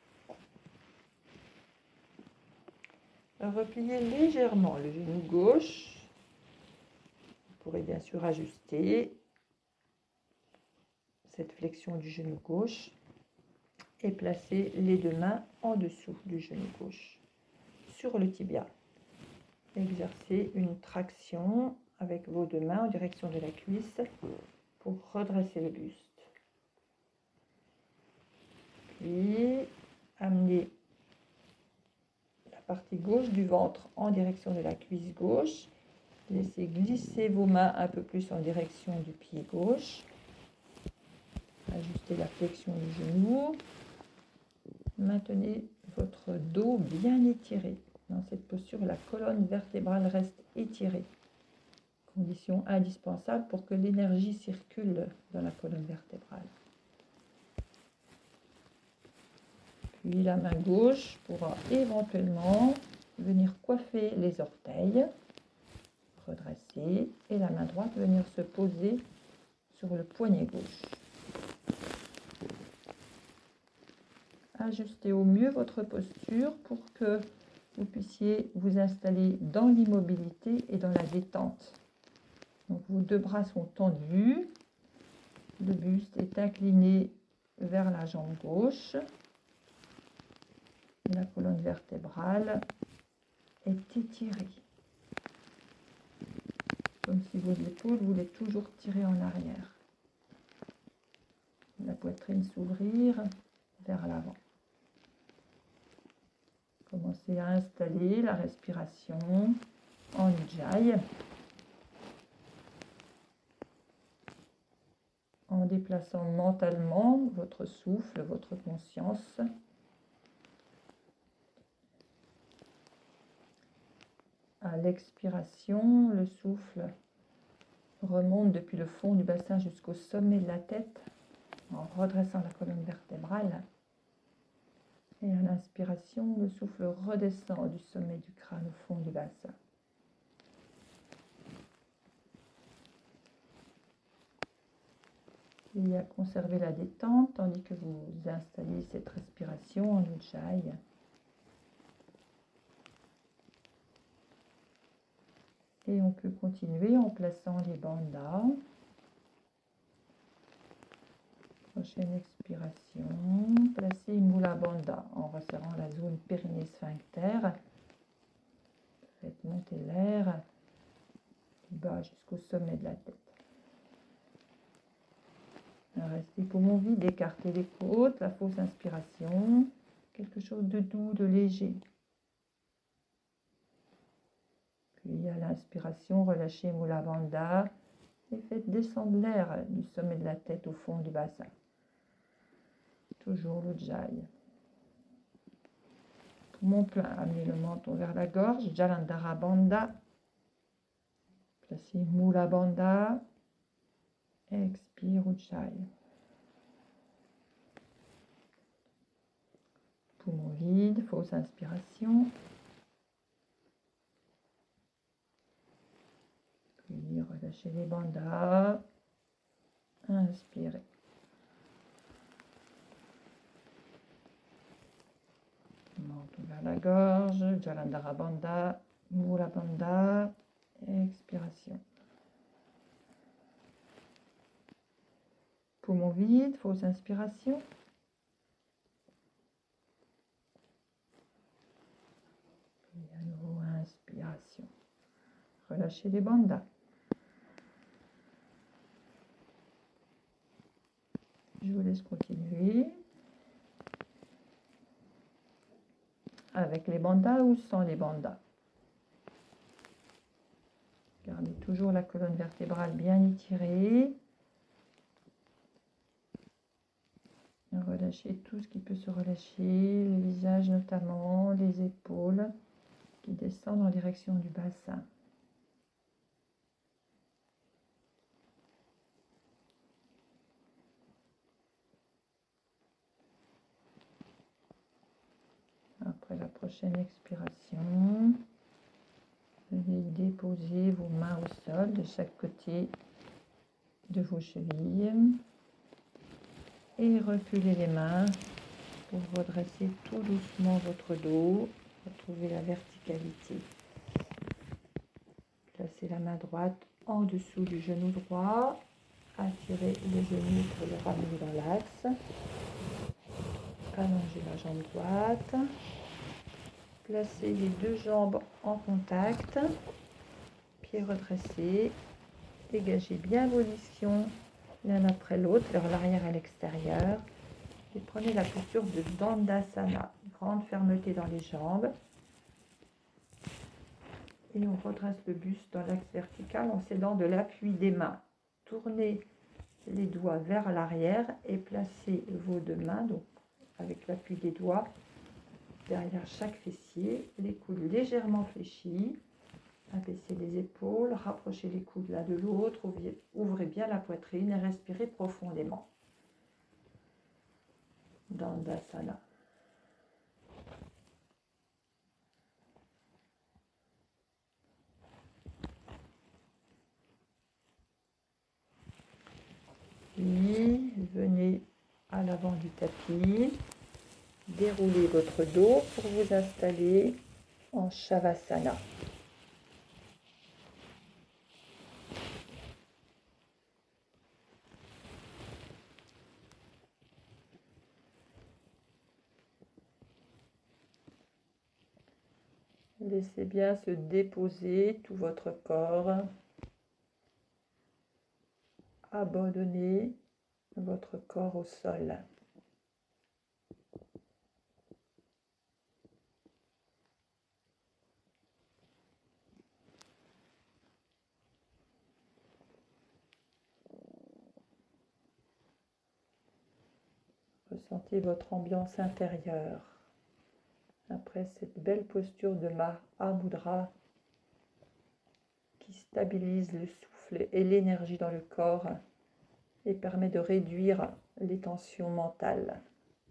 Repliez légèrement le genou gauche. Vous pourrez bien sûr ajuster cette flexion du genou gauche et placer les deux mains en dessous du genou gauche sur le tibia. Exercez une traction avec vos deux mains en direction de la cuisse pour redresser le buste. Puis amenez la partie gauche du ventre en direction de la cuisse gauche. Laissez glisser vos mains un peu plus en direction du pied gauche. Ajustez la flexion du genou. Maintenez votre dos bien étiré. Dans cette posture, la colonne vertébrale reste étirée. Condition indispensable pour que l'énergie circule dans la colonne vertébrale. Puis la main gauche pourra éventuellement venir coiffer les orteils, redresser, et la main droite venir se poser sur le poignet gauche. Ajustez au mieux votre posture pour que vous puissiez vous installer dans l'immobilité et dans la détente. Donc vos deux bras sont tendus, le buste est incliné vers la jambe gauche, la colonne vertébrale est étirée, comme si vos épaules voulaient toujours tirer en arrière. La poitrine s'ouvrir vers l'avant. Commencez à installer la respiration en Ujjayi, en déplaçant mentalement votre souffle, votre conscience. À l'expiration, le souffle remonte depuis le fond du bassin jusqu'au sommet de la tête, en redressant la colonne vertébrale. Et à l'inspiration, le souffle redescend du sommet du crâne au fond du bassin. Et à conserver la détente tandis que vous installez cette respiration en Ujjayi. Et on peut continuer en plaçant les bandhas. Prochaine expiration, placez Mula Bandha en resserrant la zone périnée-sphincter. Faites monter l'air du bas jusqu'au sommet de la tête. Restez poumons vides, écartez les côtes, la fausse inspiration, quelque chose de doux, de léger. Puis à l'inspiration, relâchez Mula Bandha et faites descendre l'air du sommet de la tête au fond du bassin. Toujours l'Ujjayi. Poumon plein, amenez le menton vers la gorge, Jalandhara Bandha. Placez Mula Bandha. Expire Ujjayi. Poumon vide, fausse inspiration. Puis relâchez les bandhas. Inspirez. Menton vers la gorge, Jalandhara Bandha, Mula Bandha, expiration. Poumon vide, fausse inspiration. Et à nouveau, inspiration. Relâchez les bandhas. Je vous laisse continuer. Avec les bandhas ou sans les bandhas. Gardez toujours la colonne vertébrale bien étirée. Relâchez tout ce qui peut se relâcher, le visage notamment, les épaules qui descendent en direction du bassin. Après la prochaine expiration, veuillez déposer vos mains au sol de chaque côté de vos chevilles et reculez les mains pour redresser tout doucement votre dos, retrouver la verticalité. Placez la main droite en dessous du genou droit, attirez le genou pour le ramener dans l'axe, allongez la jambe droite, placez les deux jambes en contact, pieds redressés, dégagez bien vos ischions l'un après l'autre vers l'arrière à l'extérieur et prenez la posture de Dandasana, grande fermeté dans les jambes. Et on redresse le buste dans l'axe vertical en s'aidant de l'appui des mains. Tournez les doigts vers l'arrière et placez vos deux mains, donc avec l'appui des doigts, derrière chaque fessier, les coudes légèrement fléchis. Abaissez les épaules, rapprochez les coudes l'un de l'autre, ouvrez bien la poitrine et respirez profondément. Dandasana. Puis, venez à l'avant du tapis, déroulez votre dos pour vous installer en Shavasana. Laissez bien se déposer tout votre corps. Abandonnez votre corps au sol. Ressentez votre ambiance intérieure. Après cette belle posture de Mahamudra qui stabilise le souffle et l'énergie dans le corps et permet de réduire les tensions mentales.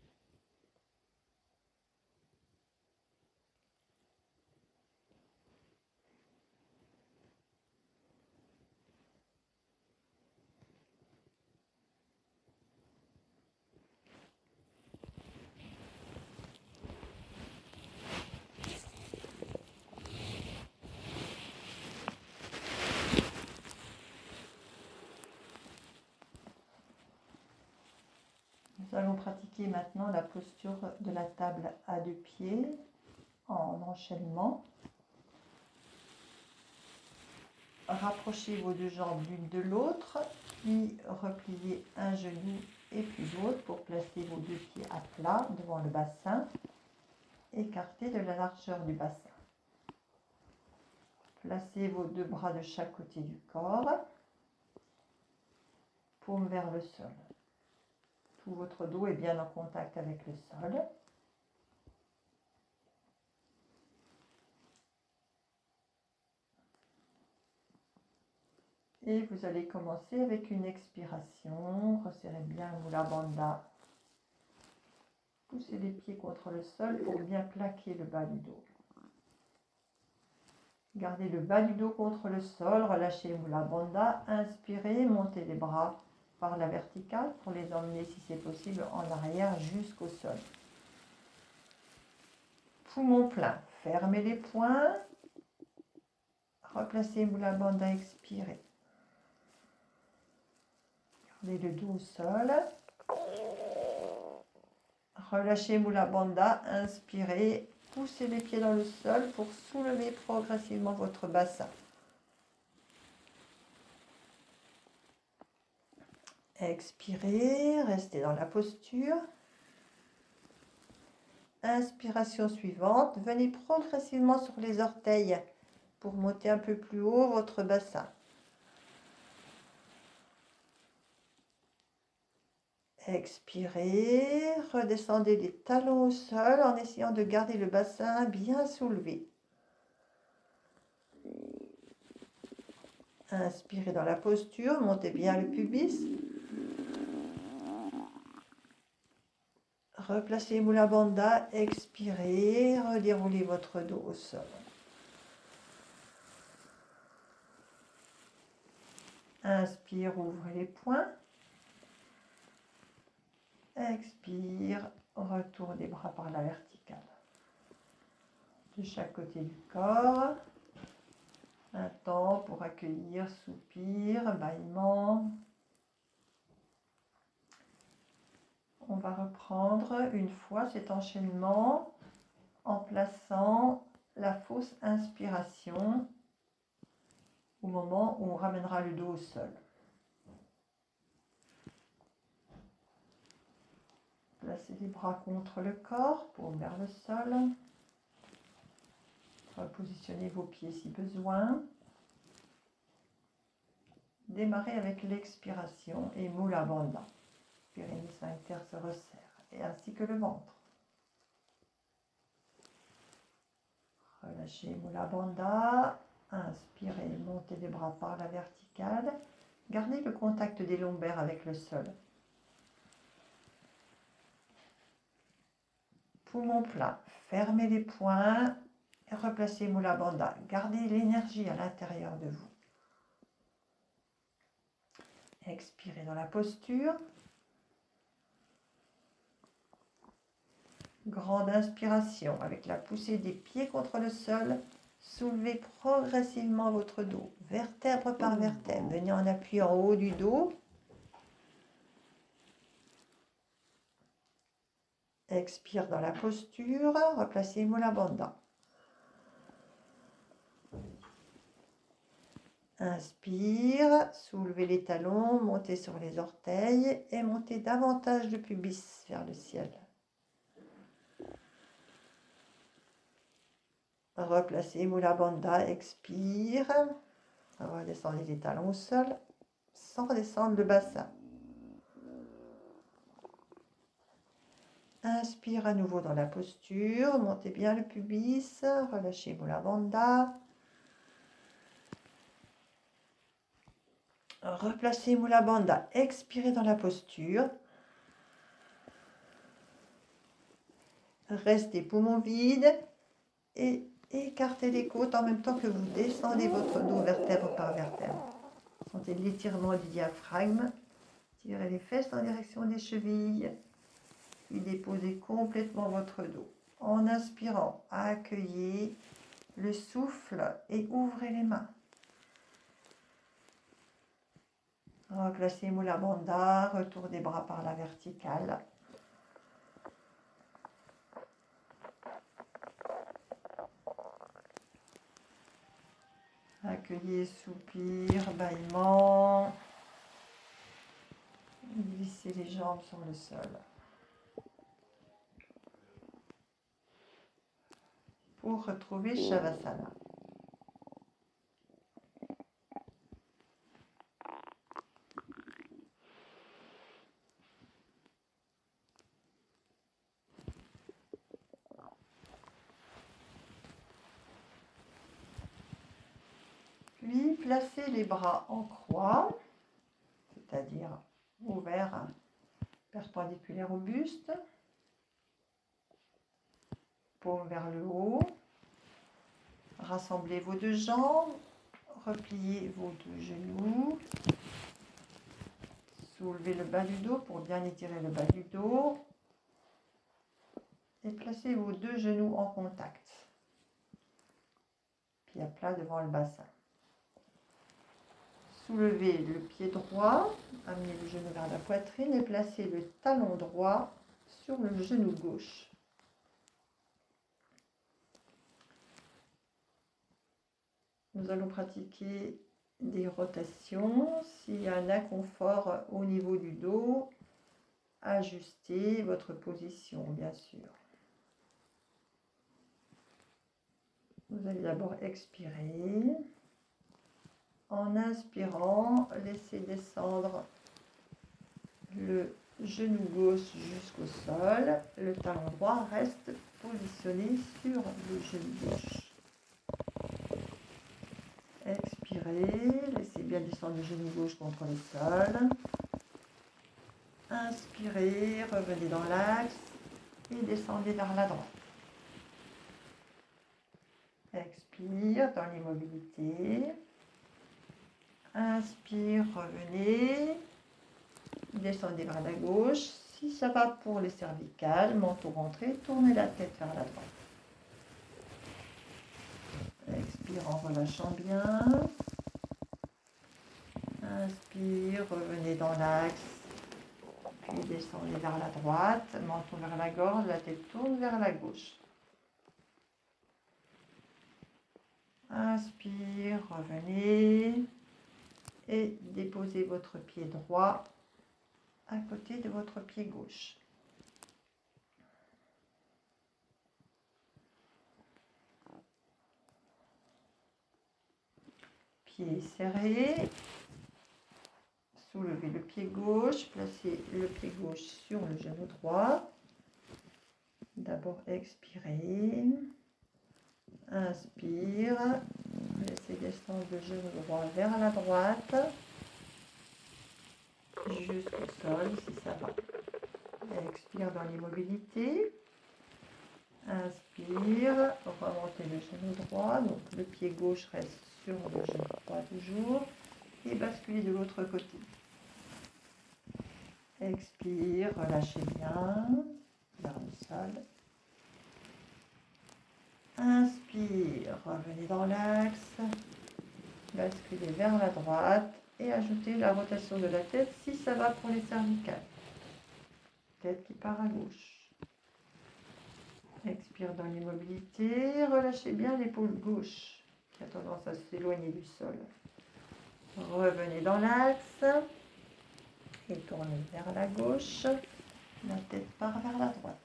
Nous allons pratiquer maintenant la posture de la table à deux pieds en enchaînement. Rapprochez vos deux jambes l'une de l'autre, puis repliez un genou et puis l'autre pour placer vos deux pieds à plat devant le bassin, écartés de la largeur du bassin. Placez vos deux bras de chaque côté du corps, paume vers le sol. Tout votre dos est bien en contact avec le sol. Et vous allez commencer avec une expiration. Resserrez bien Mula Bandha. Poussez les pieds contre le sol pour bien plaquer le bas du dos. Gardez le bas du dos contre le sol. Relâchez Mula Bandha. Inspirez, montez les bras par la verticale pour les emmener si c'est possible en arrière jusqu'au sol. Poumon plein. Fermez les poings. Replacez Mula Bandha, expirez. Gardez le dos au sol. Relâchez Mula Bandha, inspirez, poussez les pieds dans le sol pour soulever progressivement votre bassin. Expirez, restez dans la posture. Inspiration suivante, venez progressivement sur les orteils pour monter un peu plus haut votre bassin. Expirez, redescendez les talons au sol en essayant de garder le bassin bien soulevé. Inspirez dans la posture, montez bien le pubis. Replacez Mula Bandha, expirez, redéroulez votre dos au sol. Inspire, ouvrez les poings. Expire, retour des bras par la verticale. De chaque côté du corps. Un temps pour accueillir, soupir, bâillement. On va reprendre une fois cet enchaînement en plaçant la fausse inspiration au moment où on ramènera le dos au sol. Placez les bras contre le corps, paume vers le sol. Repositionnez vos pieds si besoin. Démarrez avec l'expiration et Mula Bandha. Pyrénées sphincter se resserre, et ainsi que le ventre. Relâchez Mula Bandha. Inspirez, montez les bras par la verticale. Gardez le contact des lombaires avec le sol. Poumon plein, fermez les poings et replacez Mula Bandha. Gardez l'énergie à l'intérieur de vous. Expirez dans la posture. Grande inspiration avec la poussée des pieds contre le sol. Soulevez progressivement votre dos, vertèbre par vertèbre. Venez en appui en haut du dos. Expire dans la posture, replacez Mula Bandha. Inspire, soulevez les talons, montez sur les orteils et montez davantage le pubis vers le ciel. Replacez Mula Bandha, expire. Redescendez les talons au sol sans redescendre le bassin. Inspire à nouveau dans la posture, montez bien le pubis, relâchez Mula Bandha. Replacez Mula Bandha, expirez dans la posture. Restez poumons vides et écartez les côtes en même temps que vous descendez votre dos vertèbre par vertèbre. Sentez l'étirement du diaphragme. Tirez les fesses en direction des chevilles. Puis déposez complètement votre dos. En inspirant, accueillez le souffle et ouvrez les mains. Replacez Mula Bandha, retour des bras par la verticale. Accueillez, soupir, bâillement. Glissez les jambes sur le sol. Pour retrouver Shavasana. Puis placez les bras en croix, c'est-à-dire ouverts perpendiculaires au buste, paume vers le haut. Rassemblez vos deux jambes, repliez vos deux genoux, soulevez le bas du dos pour bien étirer le bas du dos et placez vos deux genoux en contact, pied à plat devant le bassin. Soulevez le pied droit, amenez le genou vers la poitrine et placez le talon droit sur le genou gauche. Nous allons pratiquer des rotations. S'il y a un inconfort au niveau du dos, ajustez votre position, bien sûr. Vous allez d'abord expirer. En inspirant, laissez descendre le genou gauche jusqu'au sol. Le talon droit reste positionné sur le genou gauche. Expirez, laissez bien descendre le genou gauche contre le sol. Inspirez, revenez dans l'axe et descendez vers la droite. Expire dans l'immobilité. Inspire, revenez. Descendez vers la gauche. Si ça va pour les cervicales, menton rentré, tournez la tête vers la droite. Expire en relâchant bien. Inspire, revenez dans l'axe. Puis descendez vers la droite, menton vers la gorge, la tête tourne vers la gauche. Inspire, revenez et déposez votre pied droit à côté de votre pied gauche. Pied serré. Soulevez le pied gauche, placez le pied gauche sur le genou droit. D'abord expirez. Inspire. Laissez descendre le genou droit vers la droite. Jusqu'au sol si ça va. Expire dans l'immobilité. Inspire. Remontez le genou droit. Donc le pied gauche reste sur le genou droit toujours. Et basculez de l'autre côté. Expire, relâchez bien vers le sol. Inspire, revenez dans l'axe. Basculez vers la droite et ajoutez la rotation de la tête si ça va pour les cervicales. Tête qui part à gauche. Expire dans l'immobilité. Relâchez bien l'épaule gauche qui a tendance à s'éloigner du sol. Revenez dans l'axe. Et tournez vers la gauche, la tête part vers la droite.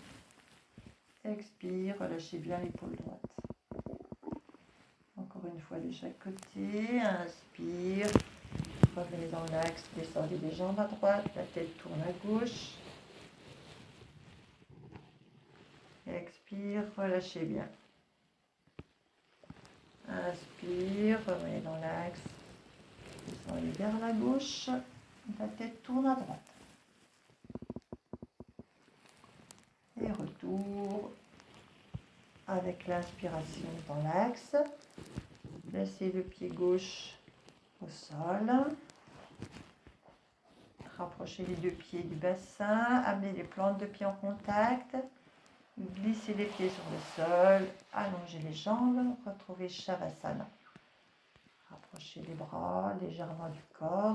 Expire, relâchez bien l'épaule droite. Encore une fois de chaque côté, inspire, revenez dans l'axe, descendez les jambes à droite, la tête tourne à gauche. Expire, relâchez bien. Inspire, revenez dans l'axe, descendez vers la gauche. La tête tourne à droite. Et retour avec l'inspiration dans l'axe. Laissez le pied gauche au sol. Rapprochez les deux pieds du bassin. Amenez les plantes de pied en contact. Glissez les pieds sur le sol. Allongez les jambes. Retrouvez Shavasana. Rapprochez les bras légèrement du corps.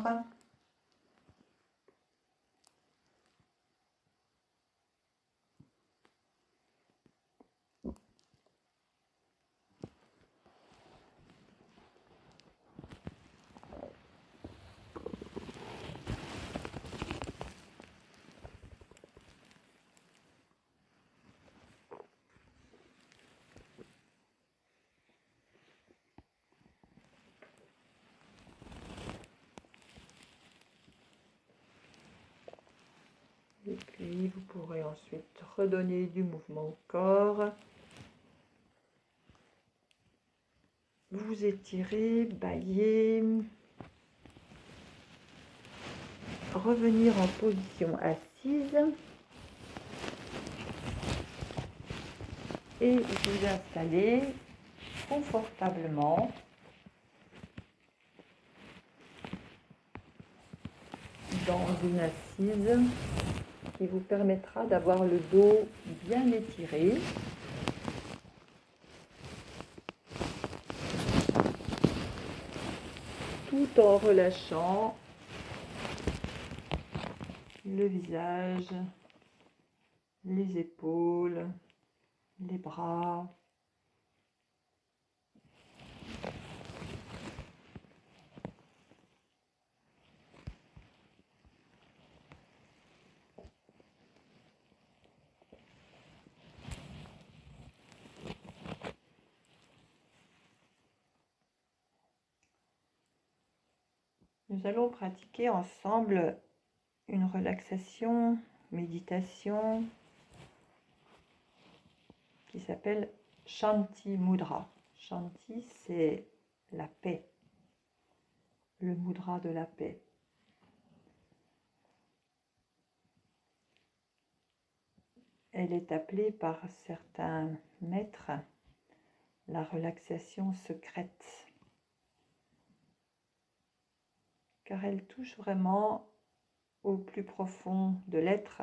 Et puis, vous pourrez ensuite redonner du mouvement au corps. Vous étirez, baillez. Revenir en position assise. Et vous installer confortablement dans une assise qui vous permettra d'avoir le dos bien étiré. Tout en relâchant le visage, les épaules, les bras. Nous allons pratiquer ensemble une relaxation, méditation qui s'appelle Shanti Mudra. Shanti, c'est la paix, le mudra de la paix. Elle est appelée par certains maîtres la relaxation secrète, car elle touche vraiment au plus profond de l'être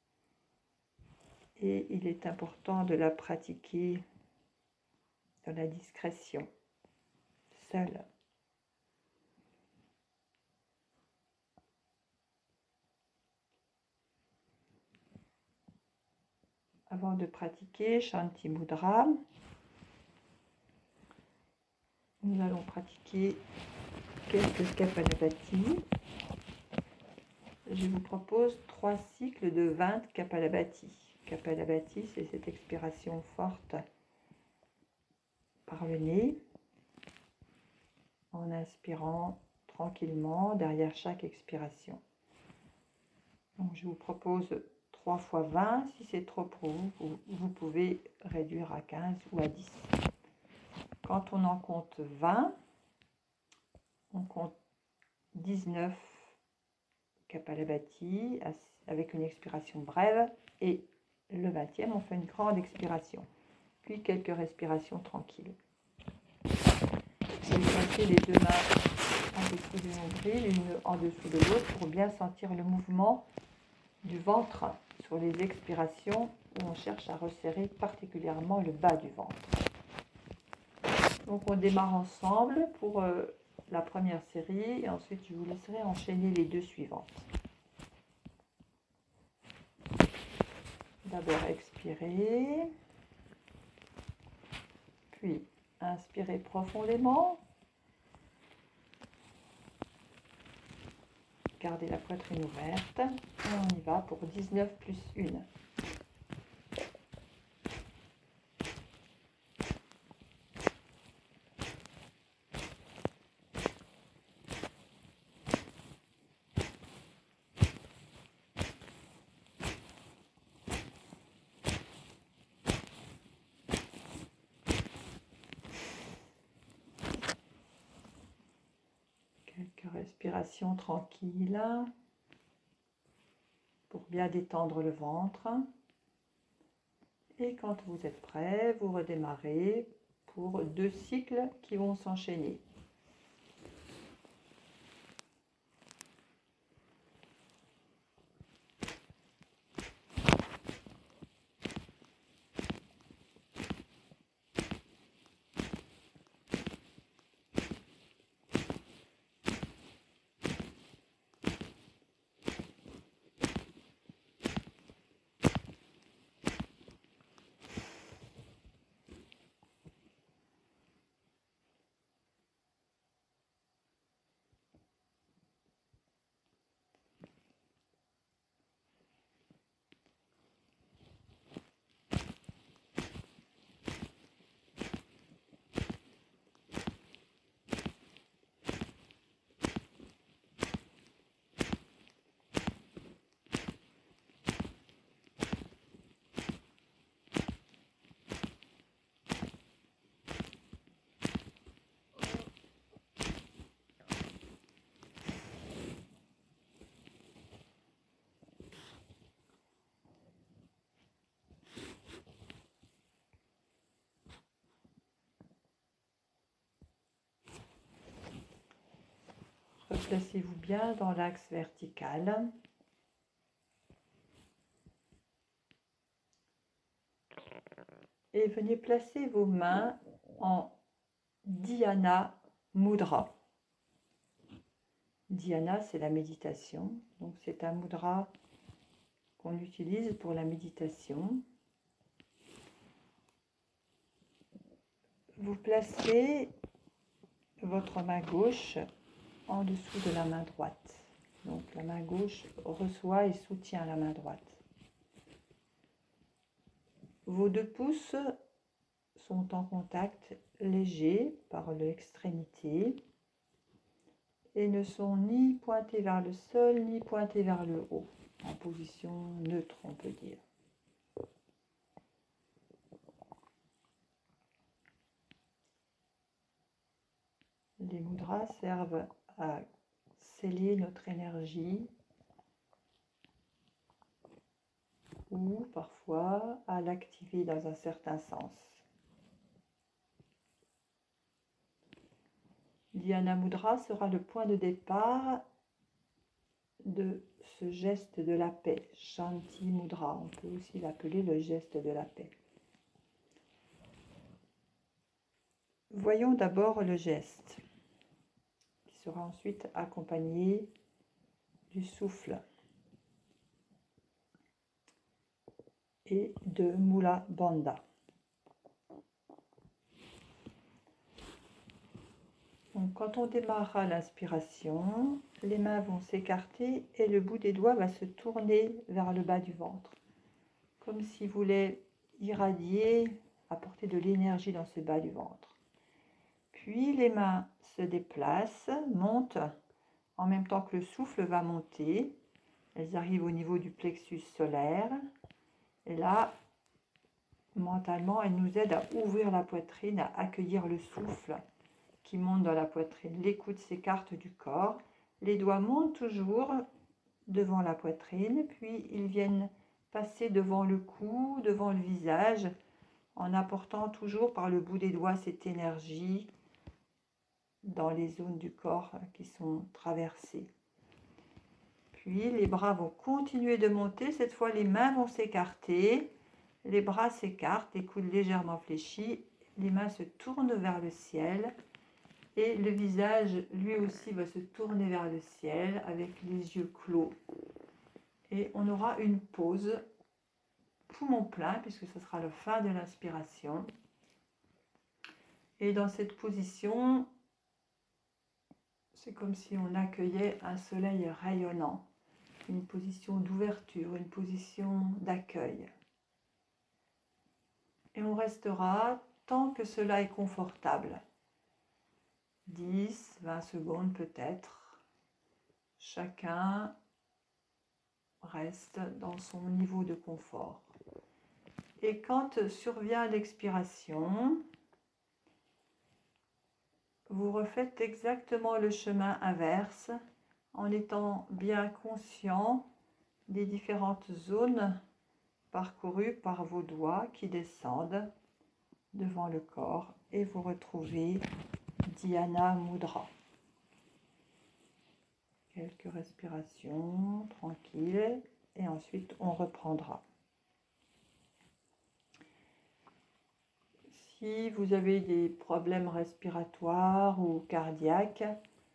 et il est important de la pratiquer dans la discrétion, seule. Avant de pratiquer Shanti Mudra, nous allons pratiquer quelques Kapalabhati. Je vous propose trois cycles de vingt Kapalabhati. Kapalabhati, c'est cette expiration forte par le nez, en inspirant tranquillement derrière chaque expiration. Donc, je vous propose trois fois vingt. Si c'est trop pour vous, vous, vous pouvez réduire à quinze ou à dix. Quand on en compte vingt, on compte dix-neuf Kapalabhati avec une expiration brève et le vingtième, on fait une grande expiration, puis quelques respirations tranquilles. Vous allez placer les deux mains en dessous du nombril, l'une en dessous de l'autre pour bien sentir le mouvement du ventre sur les expirations où on cherche à resserrer particulièrement le bas du ventre. Donc on démarre ensemble pour euh, la première série et ensuite je vous laisserai enchaîner les deux suivantes. D'abord expirez, puis inspirez profondément, gardez la poitrine ouverte et on y va pour dix-neuf plus un. Quelques respirations tranquilles pour bien détendre le ventre. Et quand vous êtes prêt, vous redémarrez pour deux cycles qui vont s'enchaîner. Replacez-vous bien dans l'axe vertical. Et venez placer vos mains en Dhyana Mudra. Dhyana, c'est la méditation. Donc c'est un mudra qu'on utilise pour la méditation. Vous placez votre main gauche en dessous de la main droite. Donc la main gauche reçoit et soutient la main droite. Vos deux pouces sont en contact léger par l'extrémité et ne sont ni pointés vers le sol ni pointés vers le haut, en position neutre on peut dire. Les mudras servent à sceller notre énergie ou parfois à l'activer dans un certain sens. Dhyana Mudra sera le point de départ de ce geste de la paix, Shanti Mudra, on peut aussi l'appeler le geste de la paix. Voyons d'abord le geste, qui sera ensuite accompagné du souffle et de Mula Bandha. Donc, quand on démarrera l'inspiration, les mains vont s'écarter et le bout des doigts va se tourner vers le bas du ventre, comme s'il voulait irradier, apporter de l'énergie dans ce bas du ventre. Puis les mains se déplacent, montent, en même temps que le souffle va monter. Elles arrivent au niveau du plexus solaire. Et là, mentalement, elles nous aident à ouvrir la poitrine, à accueillir le souffle qui monte dans la poitrine. Les coudes s'écartent du corps. Les doigts montent toujours devant la poitrine, puis ils viennent passer devant le cou, devant le visage, en apportant toujours par le bout des doigts cette énergie dans les zones du corps qui sont traversées. Puis les bras vont continuer de monter, cette fois les mains vont s'écarter, les bras s'écartent, les coudes légèrement fléchis, les mains se tournent vers le ciel et le visage lui aussi va se tourner vers le ciel avec les yeux clos. Et on aura une pause poumon plein puisque ce sera la fin de l'inspiration. Et dans cette position, c'est comme si on accueillait un soleil rayonnant, une position d'ouverture, une position d'accueil. Et on restera tant que cela est confortable. dix, vingt secondes peut-être. Chacun reste dans son niveau de confort. Et quand survient l'expiration, vous refaites exactement le chemin inverse en étant bien conscient des différentes zones parcourues par vos doigts qui descendent devant le corps et vous retrouvez Dhyana Mudra. Quelques respirations tranquilles et ensuite on reprendra. Si vous avez des problèmes respiratoires ou cardiaques,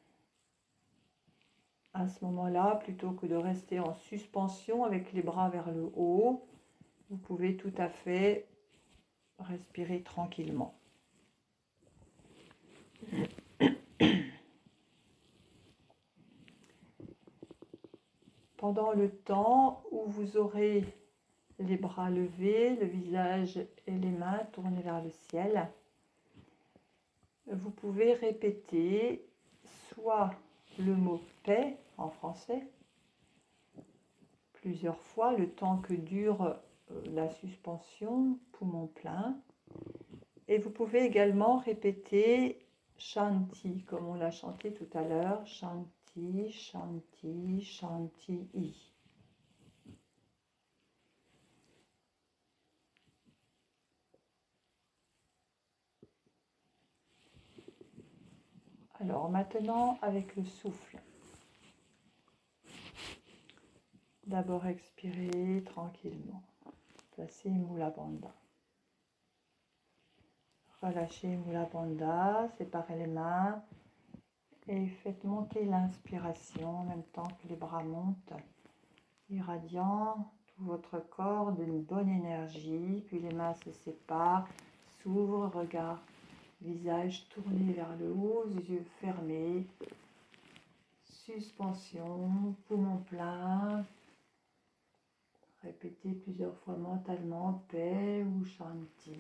à ce moment-là, plutôt que de rester en suspension avec les bras vers le haut, vous pouvez tout à fait respirer tranquillement. Pendant le temps où vous aurez les bras levés, le visage et les mains tournés vers le ciel, vous pouvez répéter soit le mot paix en français, plusieurs fois, le temps que dure la suspension, poumon plein. Et vous pouvez également répéter Shanti, comme on l'a chanté tout à l'heure, Shanti, Shanti, Shanti. Alors maintenant avec le souffle. D'abord expirez tranquillement. Placez Mula Bandha. Relâchez Mula Bandha, séparez les mains et faites monter l'inspiration en même temps que les bras montent, irradiant tout votre corps d'une bonne énergie. Puis les mains se séparent, s'ouvrent, regard, visage tourné vers le haut, les yeux fermés. Suspension, poumon plein. Répétez plusieurs fois mentalement paix ou Shanti.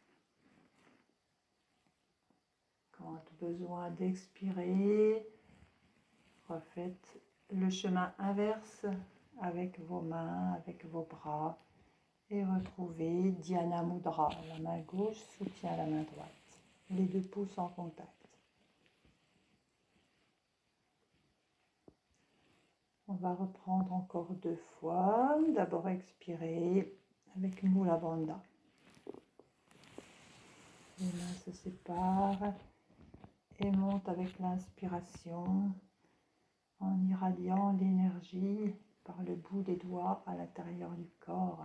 Quand besoin d'expirer, faites le chemin inverse avec vos mains, avec vos bras et retrouvez Dhyana Mudra. La main gauche soutient la main droite, les deux pouces en contact. On va reprendre encore deux fois. D'abord expirer avec Mula Bandha. Les mains se séparent et montent avec l'inspiration en irradiant l'énergie par le bout des doigts à l'intérieur du corps.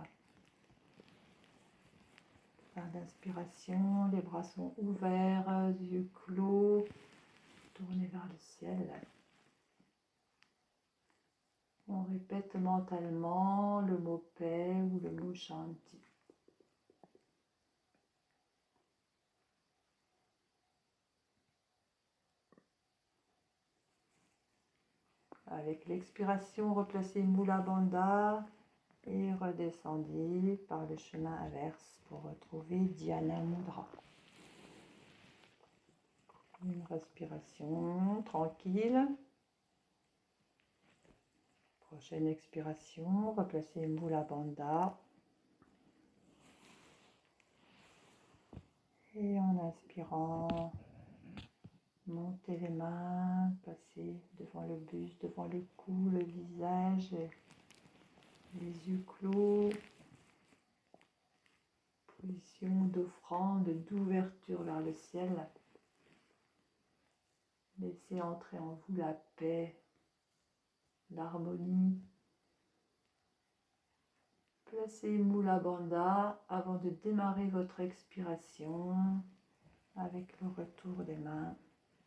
Par l'inspiration, les bras sont ouverts, yeux clos, tournés vers le ciel. On répète mentalement le mot paix ou le mot shanti. Avec l'expiration, replacez Mula Bandha et redescendez par le chemin inverse pour retrouver Dhyana Mudra. Une respiration tranquille. Prochaine expiration, replacez Mula Bandha. Et en inspirant, montez les mains, passez devant le buste, devant le cou, le visage, les yeux clos. Position d'offrande, d'ouverture vers le ciel. Laissez entrer en vous la paix, l'harmonie. Placez Mula Bandha avant de démarrer votre expiration avec le retour des mains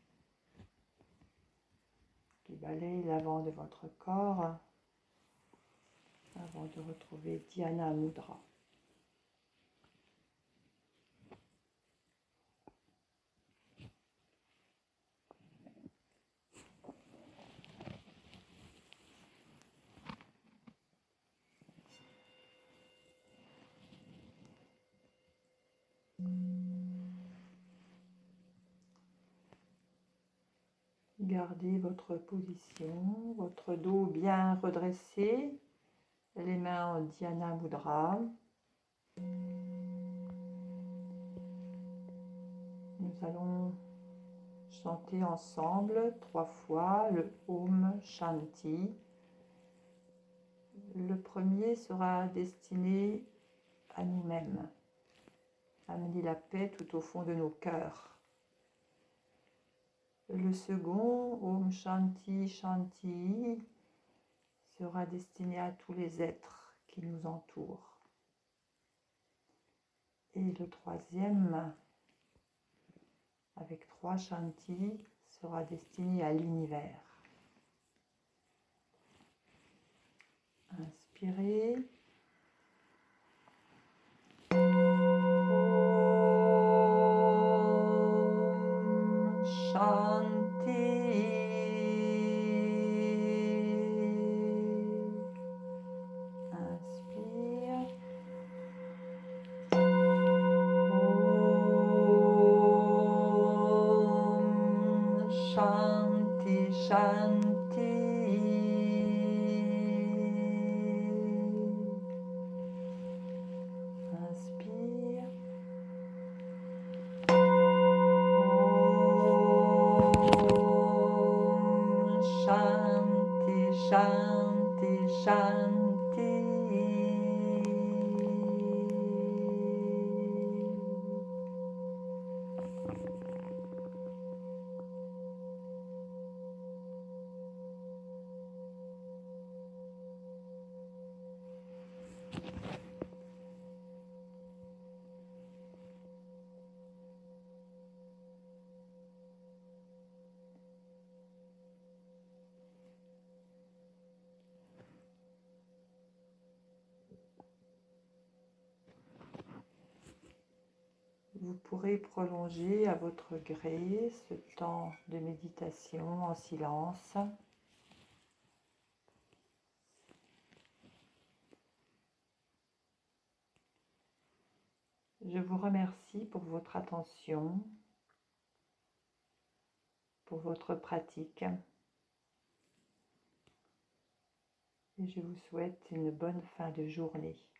qui balayent l'avant de votre corps avant de retrouver Dhyana Mudra. Gardez votre position, votre dos bien redressé, les mains en Dhyana Mudra. Nous allons chanter ensemble trois fois le Om Shanti. Le premier sera destiné à nous-mêmes, amener la paix tout au fond de nos cœurs. Le second, Om Shanti Shanti, sera destiné à tous les êtres qui nous entourent. Et le troisième, avec trois Shanti, sera destiné à l'univers. Inspirez. Shanti, Shanti. Inspire. Om Shanti, Shanti, Shanti. Vous pourrez prolonger à votre gré ce temps de méditation en silence. Je vous remercie pour votre attention, pour votre pratique. et je vous souhaite une bonne fin de journée.